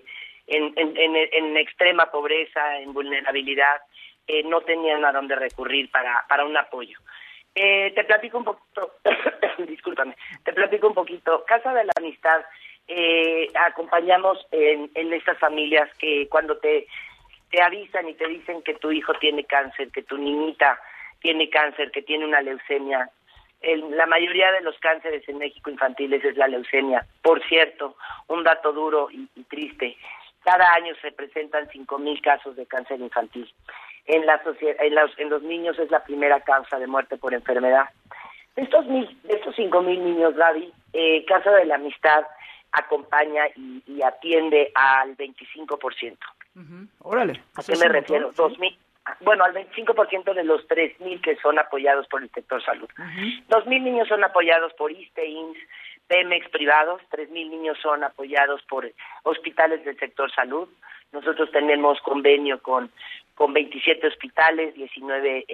en extrema pobreza, en vulnerabilidad, no tenían a dónde recurrir para un apoyo. Te platico un poquito, discúlpame, Casa de la Amistad, acompañamos en estas familias que cuando te avisan y te dicen que tu hijo tiene cáncer, que tu niñita tiene cáncer, que tiene una leucemia. La mayoría de los cánceres en México infantiles es la leucemia. Por cierto, un dato duro y triste, cada año se presentan 5,000 casos de cáncer infantil. En los niños es la primera causa de muerte por enfermedad. De estos 5,000 niños, Gaby, Casa de la Amistad acompaña y atiende al 25%. Órale. ¿A qué me refiero? 2,000. Bueno, al 25% de los 3,000 que son apoyados por el sector salud. 2,000 niños son apoyados por ISSSTE, IMSS, Pemex privados, 3,000 niños son apoyados por hospitales del sector salud. Nosotros tenemos convenio con 27 hospitales, 19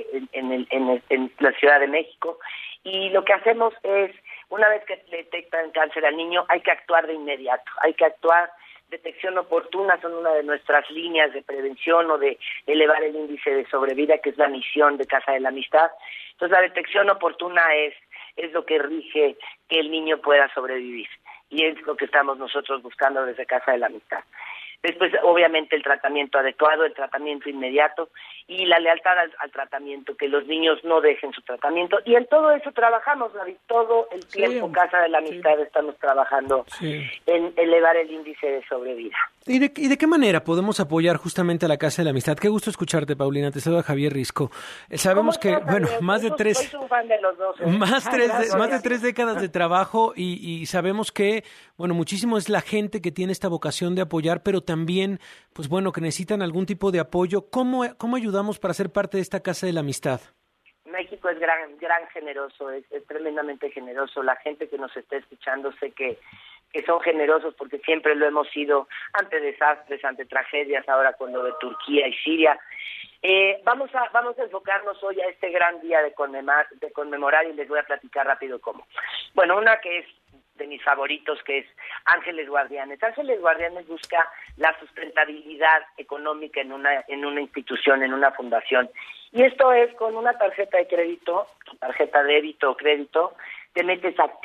en la Ciudad de México, y lo que hacemos es, una vez que detectan cáncer al niño, hay que actuar de inmediato, hay que actuar. Detección oportuna son una de nuestras líneas de prevención o de elevar el índice de sobrevida, que es la misión de Casa de la Amistad. Entonces, la detección oportuna es lo que rige que el niño pueda sobrevivir, y es lo que estamos nosotros buscando desde Casa de la Amistad. Después, obviamente, el tratamiento adecuado, el tratamiento inmediato y la lealtad al tratamiento, que los niños no dejen su tratamiento. Y en todo eso trabajamos, David, todo el tiempo. Sí, Casa de la Amistad estamos trabajando en elevar el índice de sobrevida. ¿Y de qué manera podemos apoyar justamente a la Casa de la Amistad? Qué gusto escucharte, Paulina. Te saluda Javier Risco. Sabemos que, bueno, más de 3... Soy un fan de los dos. Más de 3 décadas de trabajo y sabemos que, bueno, muchísimo es la gente que tiene esta vocación de apoyar, pero también, pues bueno, que necesitan algún tipo de apoyo. ¿Cómo ayudamos para ser parte de esta Casa de la Amistad? México es gran generoso, es tremendamente generoso. La gente que nos está escuchando, sé que son generosos porque siempre lo hemos sido ante desastres, ante tragedias, ahora con lo de Turquía y Siria. Vamos a enfocarnos hoy a este gran día de conmemorar, y les voy a platicar rápido cómo. Bueno, una que es de mis favoritos, que es Ángeles Guardianes. Ángeles Guardianes busca la sustentabilidad económica en una institución, en una fundación. Y esto es con una tarjeta de crédito, tarjeta débito o crédito, te metes a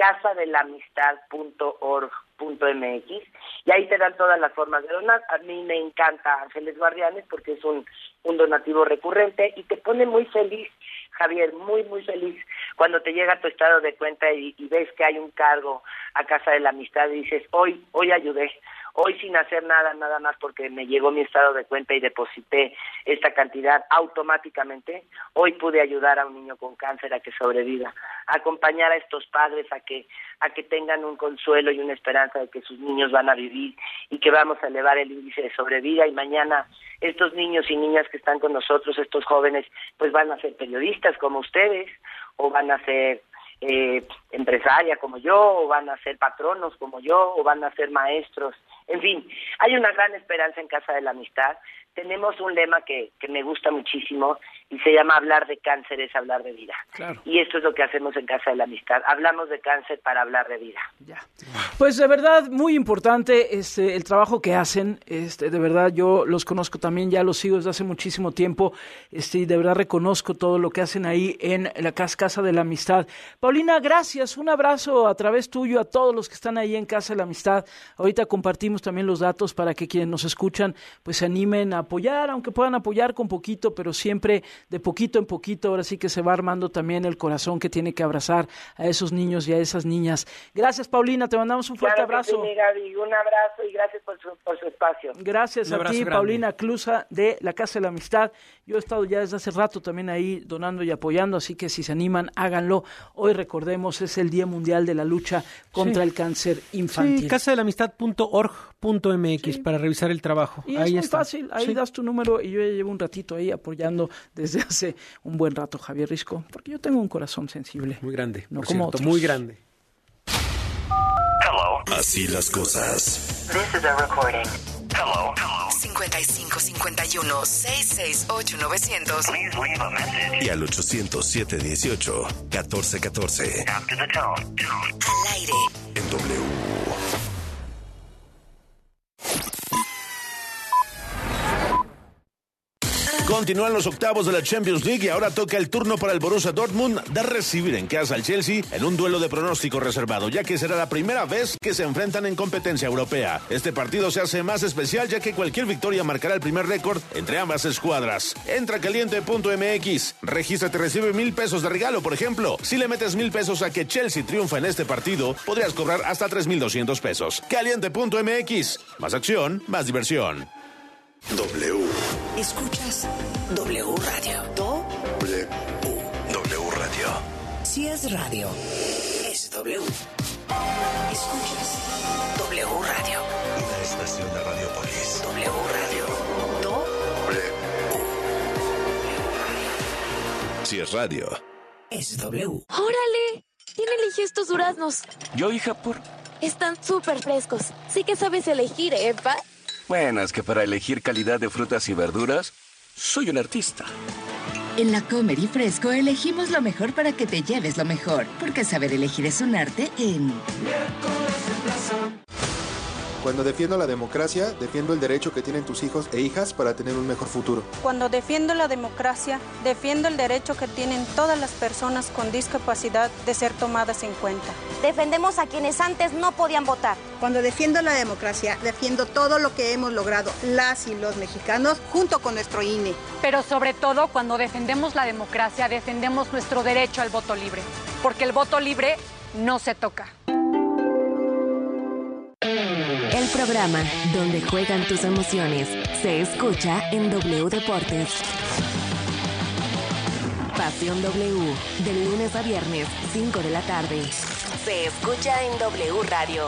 casadelamistad.org.mx y ahí te dan todas las formas de donar. A mí me encanta Ángeles Guardianes porque es un donativo recurrente y te pone muy feliz, Javier, muy, muy feliz cuando te llega tu estado de cuenta y ves que hay un cargo a Casa de la Amistad y dices, hoy ayudé, hoy sin hacer nada más porque me llegó mi estado de cuenta y deposité esta cantidad automáticamente, hoy pude ayudar a un niño con cáncer a que sobreviva, acompañar a estos padres a que tengan un consuelo y una esperanza de que sus niños van a vivir y que vamos a elevar el índice de sobrevida, y mañana estos niños y niñas que están con nosotros, estos jóvenes, pues van a ser periodistas como ustedes, o van a ser empresaria como yo, o van a ser patronos como yo, o van a ser maestros. En fin, hay una gran esperanza en Casa de la Amistad. Tenemos un lema que me gusta muchísimo y se llama hablar de cáncer es hablar de vida. Claro. Y esto es lo que hacemos en Casa de la Amistad. Hablamos de cáncer para hablar de vida. Ya. Pues de verdad, muy importante el trabajo que hacen. De verdad, yo los conozco también, ya los sigo desde hace muchísimo tiempo. Y de verdad reconozco todo lo que hacen ahí en la Casa de la Amistad. Paulina, gracias. Un abrazo a través tuyo a todos los que están ahí en Casa de la Amistad. Ahorita compartimos también los datos para que quienes nos escuchan pues se animen a apoyar, aunque puedan apoyar con poquito, pero siempre de poquito en poquito, ahora sí que se va armando también el corazón que tiene que abrazar a esos niños y a esas niñas. Gracias, Paulina, te mandamos un fuerte abrazo. Sí, Gaby, un abrazo y gracias por su espacio. Gracias a ti, grande. Paulina Clusa, de la Casa de la Amistad. Yo he estado ya desde hace rato también ahí donando y apoyando, así que si se animan, háganlo. Hoy, recordemos, es el Día Mundial de la Lucha contra el cáncer infantil. Sí, casadelamistad.org.mx para revisar el trabajo. Y ahí es muy fácil, ahí das tu número y yo ya llevo un ratito ahí apoyando desde hace un buen rato, Javier Risco, porque yo tengo un corazón sensible. Muy grande, no como otros. Muy grande. Hello. Así las cosas. This is a recording. Hello. 5551-668-900. Please leave a message. Y al 800-718-1414. After the tone. Al aire. En W. Continúan los octavos de la Champions League y ahora toca el turno para el Borussia Dortmund de recibir en casa al Chelsea en un duelo de pronóstico reservado, ya que será la primera vez que se enfrentan en competencia europea. Este partido se hace más especial ya que cualquier victoria marcará el primer récord entre ambas escuadras. Entra a caliente.mx, regístrate y recibe $1,000 de regalo, por ejemplo. Si le metes $1,000 a que Chelsea triunfa en este partido, podrías cobrar hasta $3,200. Caliente.mx, más acción, más diversión. W. Escuchas W Radio. W. W Radio. Si es radio, es W. Escuchas W Radio. Una estación de Radiopolis. W Radio. W. Si es radio, es W. ¡Órale! ¿Quién eligió estos duraznos? Yo, hija, por... Están súper frescos. Sí que sabes elegir, ¿eh, pa? Bueno, es que para elegir calidad de frutas y verduras, soy un artista. En la Comer y Fresco elegimos lo mejor para que te lleves lo mejor, porque saber elegir es un arte en... Cuando defiendo la democracia, defiendo el derecho que tienen tus hijos e hijas para tener un mejor futuro. Cuando defiendo la democracia, defiendo el derecho que tienen todas las personas con discapacidad de ser tomadas en cuenta. Defendemos a quienes antes no podían votar. Cuando defiendo la democracia, defiendo todo lo que hemos logrado las y los mexicanos junto con nuestro INE. Pero sobre todo, cuando defendemos la democracia, defendemos nuestro derecho al voto libre. Porque el voto libre no se toca. El programa donde juegan tus emociones se escucha en W Deportes. Pasión W, de lunes a viernes, 5 de la tarde. Se escucha en W Radio,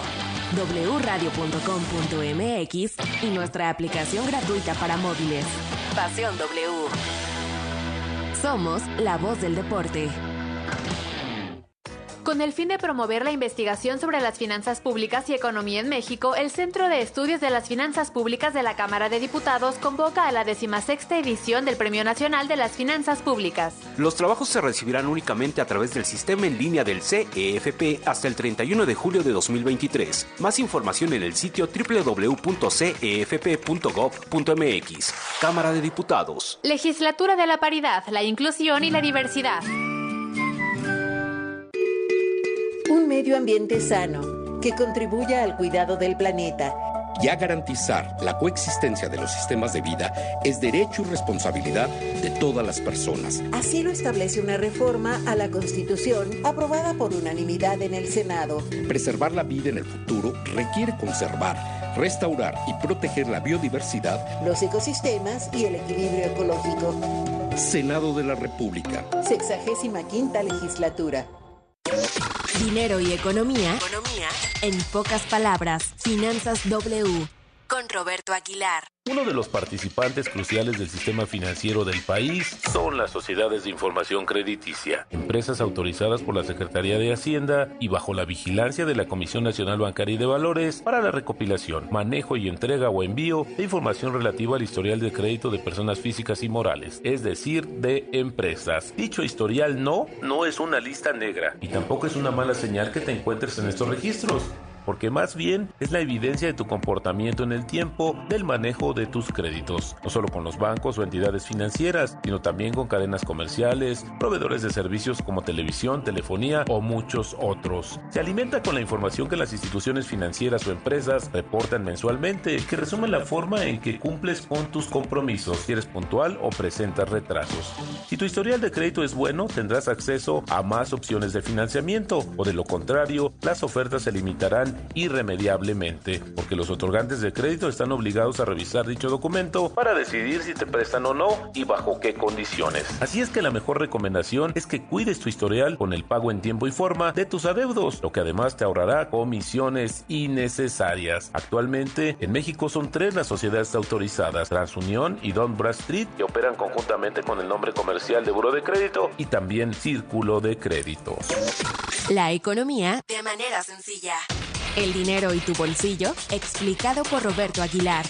wradio.com.mx y nuestra aplicación gratuita para móviles. Pasión W. Somos la voz del deporte. Con el fin de promover la investigación sobre las finanzas públicas y economía en México, el Centro de Estudios de las Finanzas Públicas de la Cámara de Diputados convoca a la 16ª edición del Premio Nacional de las Finanzas Públicas. Los trabajos se recibirán únicamente a través del sistema en línea del CEFP hasta el 31 de julio de 2023. Más información en el sitio www.cefp.gov.mx. Cámara de Diputados. Legislatura de la Paridad, la Inclusión y la Diversidad. Un medio ambiente sano que contribuya al cuidado del planeta. Ya garantizar la coexistencia de los sistemas de vida es derecho y responsabilidad de todas las personas. Así lo establece una reforma a la Constitución aprobada por unanimidad en el Senado. Preservar la vida en el futuro requiere conservar, restaurar y proteger la biodiversidad, los ecosistemas y el equilibrio ecológico. Senado de la República. 65ª legislatura. Dinero y economía en pocas palabras. Finanzas W con Roberto Aguilar. Uno de los participantes cruciales del sistema financiero del país son las sociedades de información crediticia, empresas autorizadas por la Secretaría de Hacienda y bajo la vigilancia de la Comisión Nacional Bancaria y de Valores para la recopilación, manejo y entrega o envío de información relativa al historial de crédito de personas físicas y morales, es decir, de empresas. Dicho historial no es una lista negra y tampoco es una mala señal que te encuentres en estos registros. porque más bien es la evidencia de tu comportamiento en el tiempo del manejo de tus créditos, no solo con los bancos o entidades financieras, sino también con cadenas comerciales, proveedores de servicios como televisión, telefonía o muchos otros. Se alimenta con la información que las instituciones financieras o empresas reportan mensualmente, que resumen la forma en que cumples con tus compromisos, si eres puntual o presentas retrasos. Si tu historial de crédito es bueno, tendrás acceso a más opciones de financiamiento, o de lo contrario, las ofertas se limitarán irremediablemente, porque los otorgantes de crédito están obligados a revisar dicho documento para decidir si te prestan o no y bajo qué condiciones. Así es que la mejor recomendación es que cuides tu historial con el pago en tiempo y forma de tus adeudos, lo que además te ahorrará comisiones innecesarias. Actualmente, en México son 3 las sociedades autorizadas, TransUnión y Dun Bradstreet, que operan conjuntamente con el nombre comercial de Buró de Crédito y también Círculo de Crédito. La economía de manera sencilla. El dinero y tu bolsillo, explicado por Roberto Aguilar.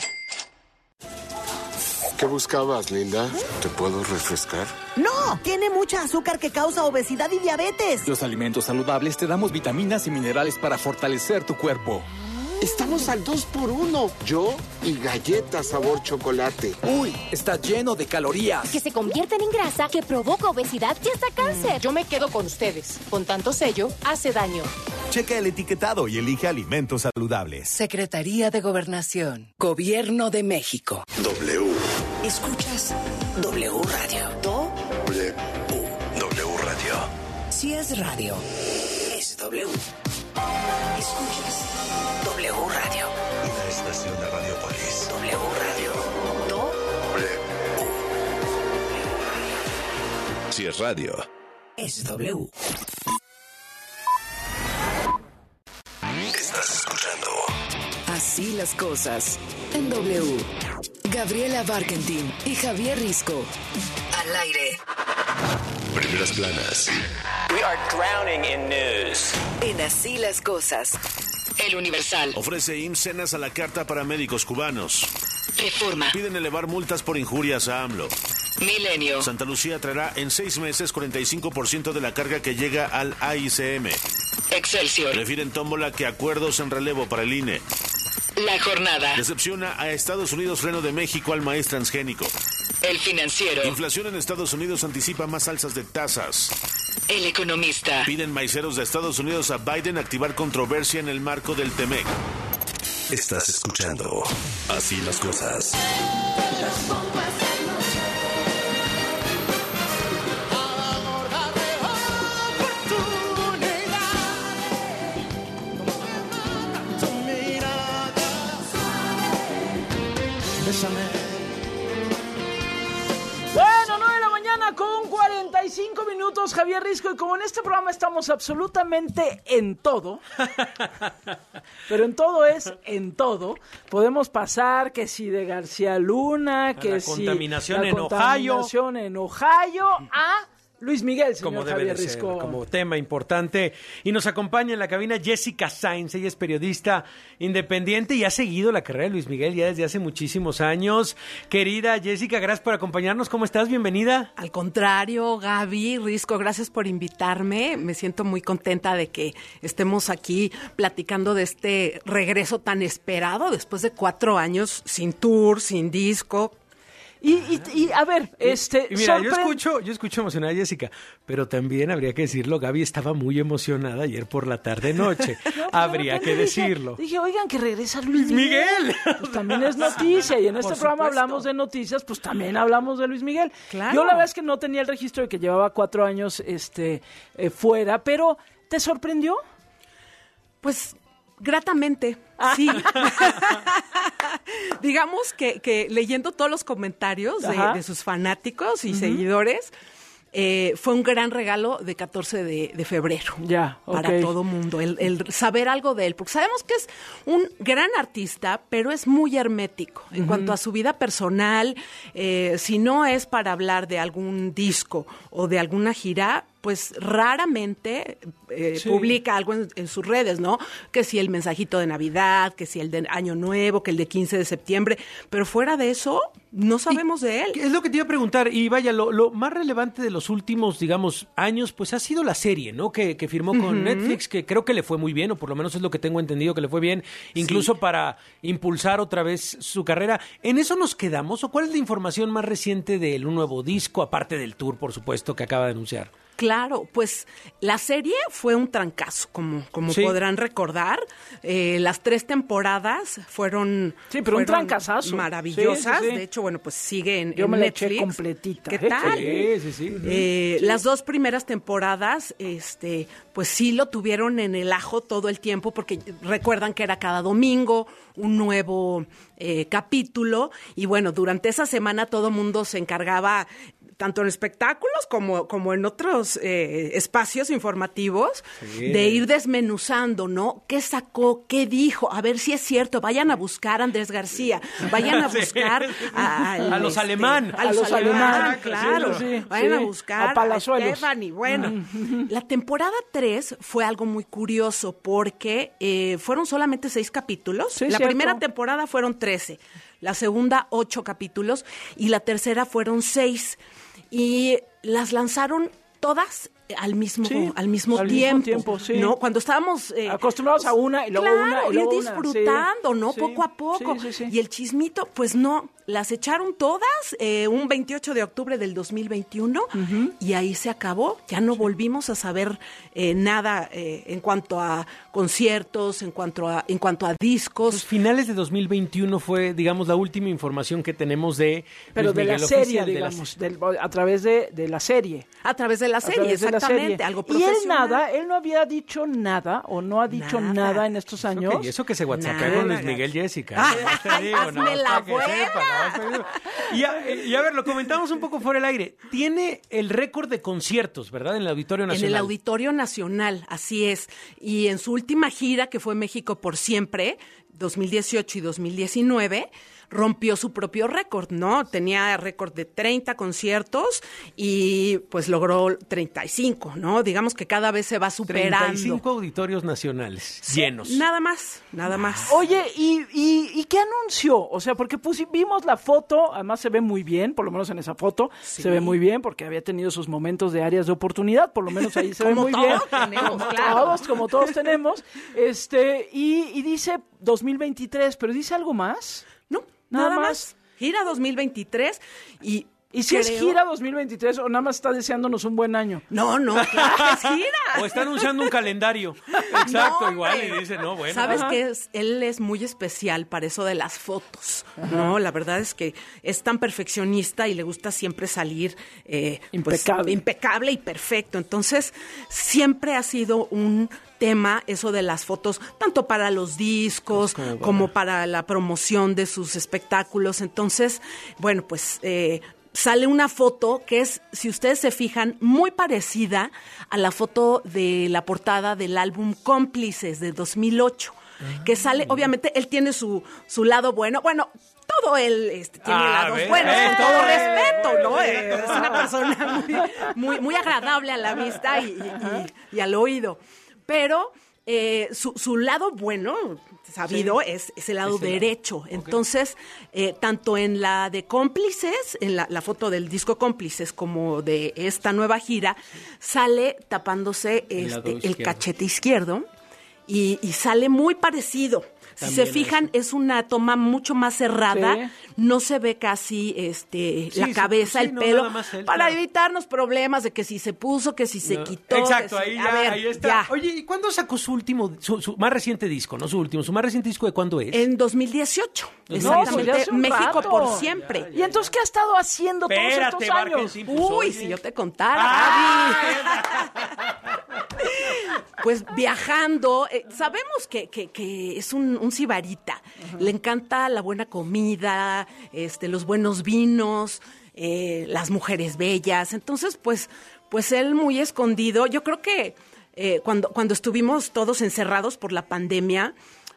¿Qué buscabas, Linda? ¿Te puedo refrescar? ¡No! Tiene mucha azúcar que causa obesidad y diabetes. Los alimentos saludables te damos vitaminas y minerales para fortalecer tu cuerpo. Estamos al 2x1. Yo y galletas sabor chocolate. Uy, está lleno de calorías. Que se convierten en grasa, que provoca obesidad y hasta cáncer. Yo me quedo con ustedes. Con tanto sello, hace daño. Checa el etiquetado y elige alimentos saludables. Secretaría de Gobernación. Gobierno de México. W. Escuchas W Radio. W. W Radio. Si es radio, es W. Escuchas W Radio. Una estación de Radiopolis. W Radio. W. Si es radio, es W. Estás escuchando Así las cosas en W. Gabriela Barkentin y Javier Risco. Al aire. Primeras planas. We are drowning in news. En Así las cosas. El Universal. Ofrece IMSS cenas a la carta para médicos cubanos. Reforma. Piden elevar multas por injurias a AMLO. Milenio. Santa Lucía traerá en 6 meses 45% de la carga que llega al AICM. Excelsior. Refieren tómbola que acuerdos en relevo para el INE. La Jornada. Decepciona a Estados Unidos freno de México al maíz transgénico. El Financiero. Inflación en Estados Unidos anticipa más alzas de tasas. El Economista. Piden maiceros de Estados Unidos a Biden activar controversia en el marco del TEMEC. Estás escuchando Así las cosas. Bueno, 9 de la mañana con 45 minutos, Javier Risco, y como en este programa estamos absolutamente en todo, pero en todo es en todo, podemos pasar que si de García Luna, que si contaminación la en contaminación en Ohio, a Luis Miguel, señor como debe Javier de ser, Risco. como tema importante. Y nos acompaña en la cabina Jessica Sainz. Ella es periodista independiente y ha seguido la carrera de Luis Miguel ya desde hace muchísimos años. Querida Jessica, gracias por acompañarnos. ¿Cómo estás? Bienvenida. Al contrario, Gaby, Risco, gracias por invitarme. Me siento muy contenta de que estemos aquí platicando de este regreso tan esperado después de 4 años sin tour, sin disco. Y a ver, y mira, yo escucho emocionada a Jessica, pero también habría que decirlo, Gaby estaba muy emocionada ayer por la tarde-noche. Habría que decirlo. Dije, oigan, que regresa Luis Miguel. Pues también es noticia, y en este programa hablamos de noticias, pues también hablamos de Luis Miguel. Claro. Yo la verdad es que no tenía el registro de que llevaba 4 años fuera, pero ¿te sorprendió? Pues gratamente, sí. Digamos que leyendo todos los comentarios de sus fanáticos y seguidores, fue un gran regalo de 14 de febrero para todo mundo, el saber algo de él, porque sabemos que es un gran artista, pero es muy hermético en cuanto a su vida personal. Si no es para hablar de algún disco o de alguna gira, pues raramente publica algo en sus redes, ¿no? Que si el mensajito de Navidad, que si el de Año Nuevo, que el de 15 de septiembre, pero fuera de eso, no sabemos de él. Es lo que te iba a preguntar, y vaya, lo más relevante de los últimos, digamos, años, pues ha sido la serie, ¿no? Que firmó con Netflix, que creo que le fue muy bien, o por lo menos es lo que tengo entendido que le fue bien, incluso para impulsar otra vez su carrera. ¿En eso nos quedamos? ¿O cuál es la información más reciente de un nuevo disco, aparte del tour, por supuesto, que acaba de anunciar? Claro, pues la serie fue un trancazo, como podrán recordar. Las 3 temporadas fueron un trancazazo. Maravillosas. Sí. De hecho, bueno, pues sigue en Yo me Netflix. La eché completita. ¿Qué tal? Sí. Las 2 primeras temporadas, pues sí lo tuvieron en el ajo todo el tiempo, porque recuerdan que era cada domingo un nuevo capítulo, y bueno, durante esa semana todo mundo se encargaba, tanto en espectáculos como en otros espacios informativos, de ir desmenuzando, ¿no? ¿Qué sacó? ¿Qué dijo? A ver si es cierto. Vayan a buscar a Andrés García. Vayan a buscar a los alemán. A los alemán, claro. Vayan a buscar a Palazuelos. Stephanie. Bueno, la temporada 3 fue algo muy curioso porque fueron solamente 6 capítulos. La primera temporada fueron 13. La segunda, 8 capítulos. Y la tercera fueron 6. Y las lanzaron todas al mismo tiempo, ¿no? Cuando estábamos acostumbrados a una y luego una y luego ir disfrutando, ¿no? Poco a poco. Y el chismito, pues no, las echaron todas un 28 de octubre del 2021 y ahí se acabó. Ya no volvimos a saber nada en cuanto a conciertos, en cuanto a discos. Pues finales de 2021 fue, digamos, la última información que tenemos de Pero Luis de Miguel la serie, oficial, digamos, a través de la serie. A través de la serie, exactamente, algo profesional. Él no había dicho nada o no ha dicho nada en estos años. Y eso que se WhatsAppea con Luis Miguel Jessica. Hazme la buena. Y a ver, lo comentamos un poco fuera del aire. Tiene el récord de conciertos, ¿verdad? En el Auditorio Nacional. En el Auditorio Nacional, así es. Y en su última gira, que fue México por Siempre, 2018 y 2019, rompió su propio récord, ¿no? Tenía récord de 30 conciertos y pues logró 35, ¿no? Digamos que cada vez se va superando. 35 auditorios nacionales llenos. Nada más. Oye, ¿y qué anunció? O sea, porque vimos la foto, además se ve muy bien, por lo menos en esa foto, se ve muy bien porque había tenido sus momentos de áreas de oportunidad, por lo menos ahí se ve muy bien. Como todos tenemos. Y dice 2023, pero dice algo más. No, nada más. Gira 2023 ¿Y si es gira 2023 o nada más está deseándonos un buen año? No, claro que es gira. O está anunciando un calendario. Exacto, igual. Y dice, bueno. ¿Sabes qué? Él es muy especial para eso de las fotos, ¿no? La verdad es que es tan perfeccionista y le gusta siempre salir impecable y perfecto. Entonces, siempre ha sido un tema eso de las fotos, tanto para los discos como para la promoción de sus espectáculos. Entonces, bueno, pues sale una foto que es, si ustedes se fijan, muy parecida a la foto de la portada del álbum Cómplices de 2008, que sale, obviamente, él tiene su lado bueno, todo él tiene lados buenos, con todo respeto, ¿no? Es una persona muy agradable a la vista y al oído, pero su lado bueno, sabido, es el lado derecho. Entonces, tanto en la de Cómplices, en la foto del disco Cómplices, como de esta nueva gira, sale tapándose el cachete izquierdo y sale muy parecido. Si se fijan, es una toma mucho más cerrada, no se ve casi la cabeza, el pelo, para evitarnos problemas de que si se puso, que si se quitó. Exacto, ahí está. Ya. Oye, ¿y cuándo sacó su más reciente disco? No su último, su más reciente disco, ¿de cuándo es? En 2018, exactamente, México por Siempre. ¿Y entonces qué ha estado haciendo todos estos años? Uy, si yo te contara, pues viajando, sabemos que es un sibarita, le encanta la buena comida, los buenos vinos, las mujeres bellas. Entonces, pues él muy escondido. Yo creo que cuando estuvimos todos encerrados por la pandemia,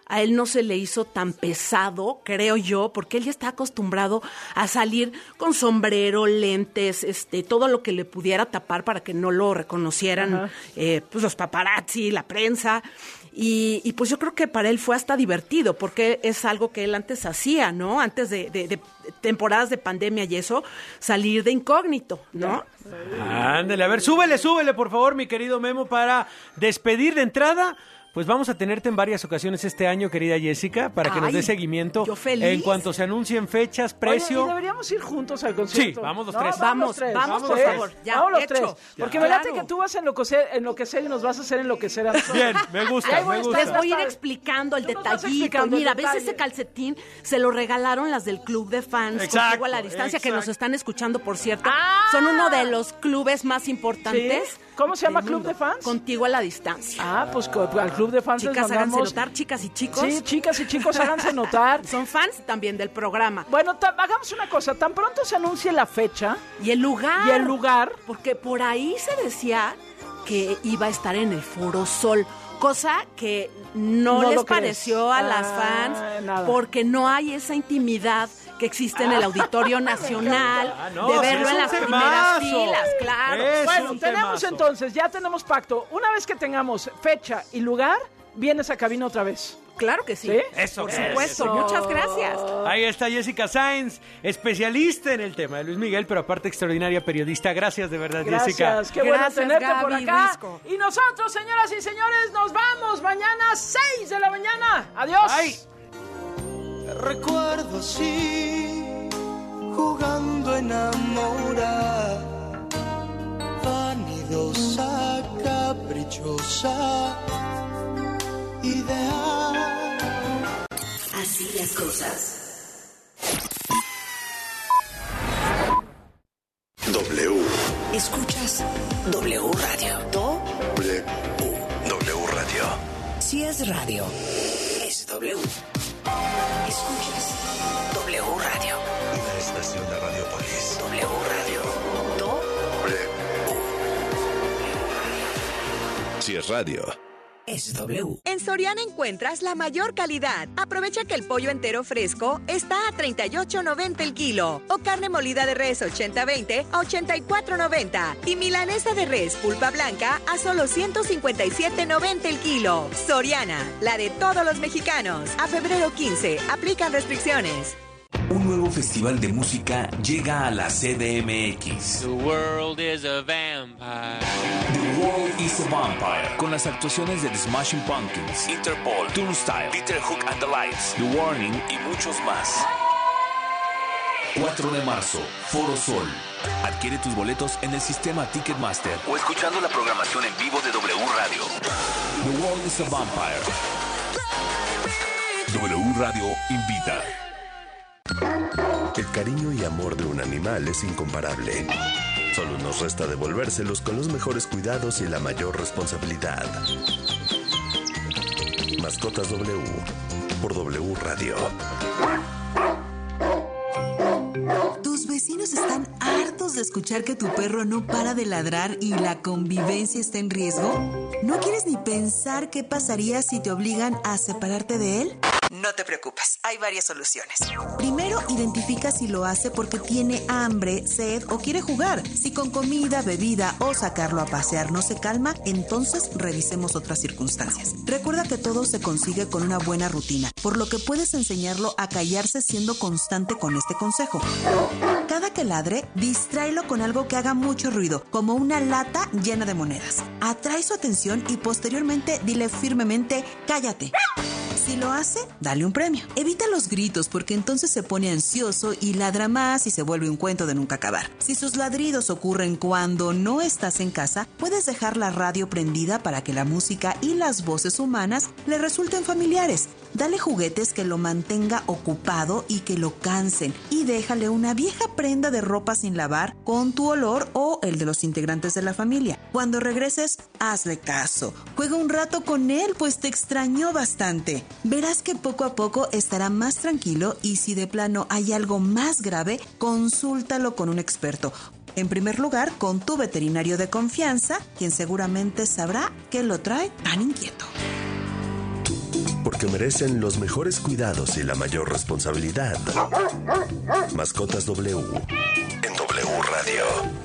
a él no se le hizo tan pesado, creo yo, porque él ya está acostumbrado a salir con sombrero, lentes, todo lo que le pudiera tapar para que no lo reconocieran pues los paparazzi, la prensa. Y pues yo creo que para él fue hasta divertido, porque es algo que él antes hacía, ¿no? Antes de temporadas de pandemia y eso, salir de incógnito, ¿no? Ándale, a ver, súbele, por favor, mi querido Memo, para despedir de entrada. Pues vamos a tenerte en varias ocasiones este año, querida Jessica, para que nos dé seguimiento. Yo feliz. En cuanto se anuncien fechas, precio. Oye, ¿y deberíamos ir juntos al concierto? Sí, vamos los tres. Vamos, por favor. Ya, vamos los hecho. tres. Porque me late que tú vas a enloquecer y nos vas a hacer enloquecer a nosotros. Bien, me gusta. Les voy a ir explicando el detallito. Mira, ¿ves ese calcetín? Se lo regalaron las del Club de Fans Contigo a la Distancia, que nos están escuchando, por cierto. Son uno de los clubes más importantes. ¿Sí? ¿Cómo se llama Club de Fans? Contigo a la Distancia. Pues al Club de Fans chicas, háganse notar, chicas y chicos. Sí, chicas y chicos, háganse notar. Son fans también del programa. Bueno, hagamos una cosa. Tan pronto se anuncie la fecha. Y el lugar. Porque por ahí se decía que iba a estar en el Foro Sol. Cosa que no les pareció a las fans. Nada. Porque no hay esa intimidad que existe en el Auditorio Nacional, de verlo en las primeras filas, claro. Bueno, ya tenemos pacto. Una vez que tengamos fecha y lugar, vienes a cabina otra vez. Claro que sí. Eso. Por supuesto. Muchas gracias. Ahí está Jessica Sáenz, especialista en el tema de Luis Miguel, pero aparte extraordinaria periodista. Gracias de verdad, Jessica. Gracias, qué bueno tenerte Gaby, por acá. Risco. Y nosotros, señoras y señores, nos vamos mañana 6 de la mañana. Adiós. Bye. Recuerdo así, jugando enamorar, vanidosa, caprichosa, ideal. Así las cosas. W. Escuchas W Radio. W. W Radio. Si es radio, es W. Escuchas W Radio. Una estación de Radiopolis. W Radio. W. Si es radio, es W. En Soriana encuentras la mayor calidad. Aprovecha que el pollo entero fresco está a $38.90 el kilo. O carne molida de res 80-20 a $84.90. Y milanesa de res pulpa blanca a solo $157.90 el kilo. Soriana, la de todos los mexicanos. A febrero 15, aplican restricciones. Un nuevo festival de música llega a la CDMX. The world is a vampire. The World is a Vampire. Con las actuaciones de The Smashing Pumpkins, Interpol, Turnstile, Peter Hook and the Lights, The Warning y muchos más. 4 de marzo, Foro Sol. Adquiere tus boletos en el sistema Ticketmaster o escuchando la programación en vivo de W Radio. The World is a Vampire. W Radio invita. El cariño y amor de un animal es incomparable. Solo nos resta devolvérselos con los mejores cuidados y la mayor responsabilidad. Mascotas W por W Radio. ¿Tus vecinos están hartos de escuchar que tu perro no para de ladrar y la convivencia está en riesgo? ¿No quieres ni pensar qué pasaría si te obligan a separarte de él? No te preocupes, hay varias soluciones. Primero, identifica si lo hace porque tiene hambre, sed o quiere jugar. Si con comida, bebida o sacarlo a pasear no se calma, entonces revisemos otras circunstancias. Recuerda que todo se consigue con una buena rutina, por lo que puedes enseñarlo a callarse siendo constante con este consejo. Cada que ladre, distráelo con algo que haga mucho ruido, como una lata llena de monedas. Atrae su atención y posteriormente dile firmemente, ¡cállate! Si lo hace, dale un premio. Evita los gritos porque entonces se pone ansioso y ladra más y se vuelve un cuento de nunca acabar. Si sus ladridos ocurren cuando no estás en casa, puedes dejar la radio prendida para que la música y las voces humanas le resulten familiares. Dale juguetes que lo mantenga ocupado y que lo cansen. Y déjale una vieja prenda de ropa sin lavar con tu olor o el de los integrantes de la familia. Cuando regreses, hazle caso. Juega un rato con él, pues te extrañó bastante. Verás que poco a poco estará más tranquilo y si de plano hay algo más grave, consúltalo con un experto. En primer lugar, con tu veterinario de confianza, quien seguramente sabrá qué lo trae tan inquieto. Porque Porque merecen los mejores cuidados y la mayor responsabilidad. Mascotas W en W Radio.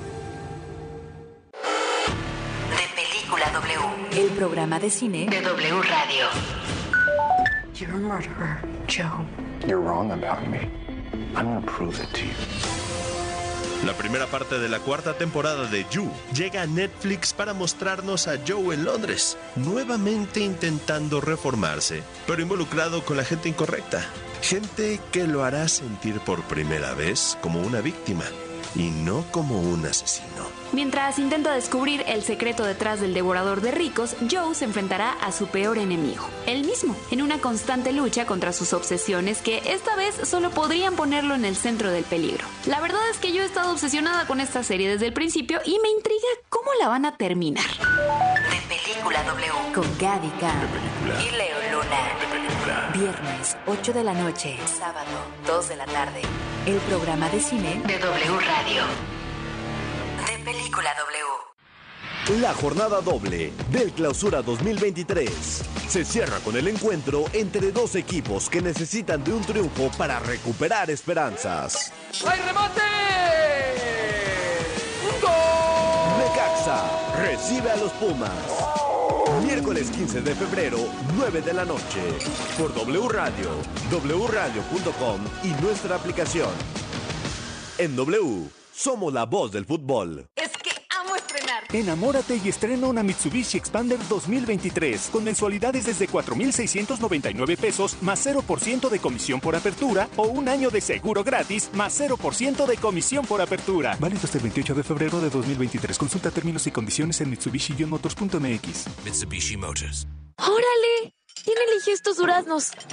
De Película W, el programa de cine de W Radio. You're a murderer, Joe. You're wrong about me. I'm gonna prove it to you. La primera parte de la cuarta temporada de You llega a Netflix para mostrarnos a Joe en Londres, nuevamente intentando reformarse, pero involucrado con la gente incorrecta. Gente que lo hará sentir por primera vez como una víctima y no como un asesino. Mientras intenta descubrir el secreto detrás del devorador de ricos, Joe se enfrentará a su peor enemigo, él mismo, en una constante lucha contra sus obsesiones que esta vez solo podrían ponerlo en el centro del peligro. La verdad es que yo he estado obsesionada con esta serie desde el principio y me intriga cómo la van a terminar. De Película W con Gaby Khan y Leo Luna. Viernes, 8 de la noche, sábado, 2 de la tarde. El programa de cine de W Radio. De Película W. La jornada doble del Clausura 2023 se cierra con el encuentro entre dos equipos que necesitan de un triunfo para recuperar esperanzas. ¡Hay remate! ¡Gol! Necaxa recibe a los Pumas. Miércoles 15 de febrero, 9 de la noche. Por W Radio, wradio.com y nuestra aplicación. En W, somos la voz del fútbol. Es que amo estrenar. Enamórate y estrena una Mitsubishi Expander 2023 con mensualidades desde 4,699 pesos más 0% de comisión por apertura o un año de seguro gratis más 0% de comisión por apertura. Válido hasta el 28 de febrero de 2023. Consulta términos y condiciones en Mitsubishi-motors.mx. Mitsubishi Motors. ¡Órale! ¿Quién eligió estos duraznos?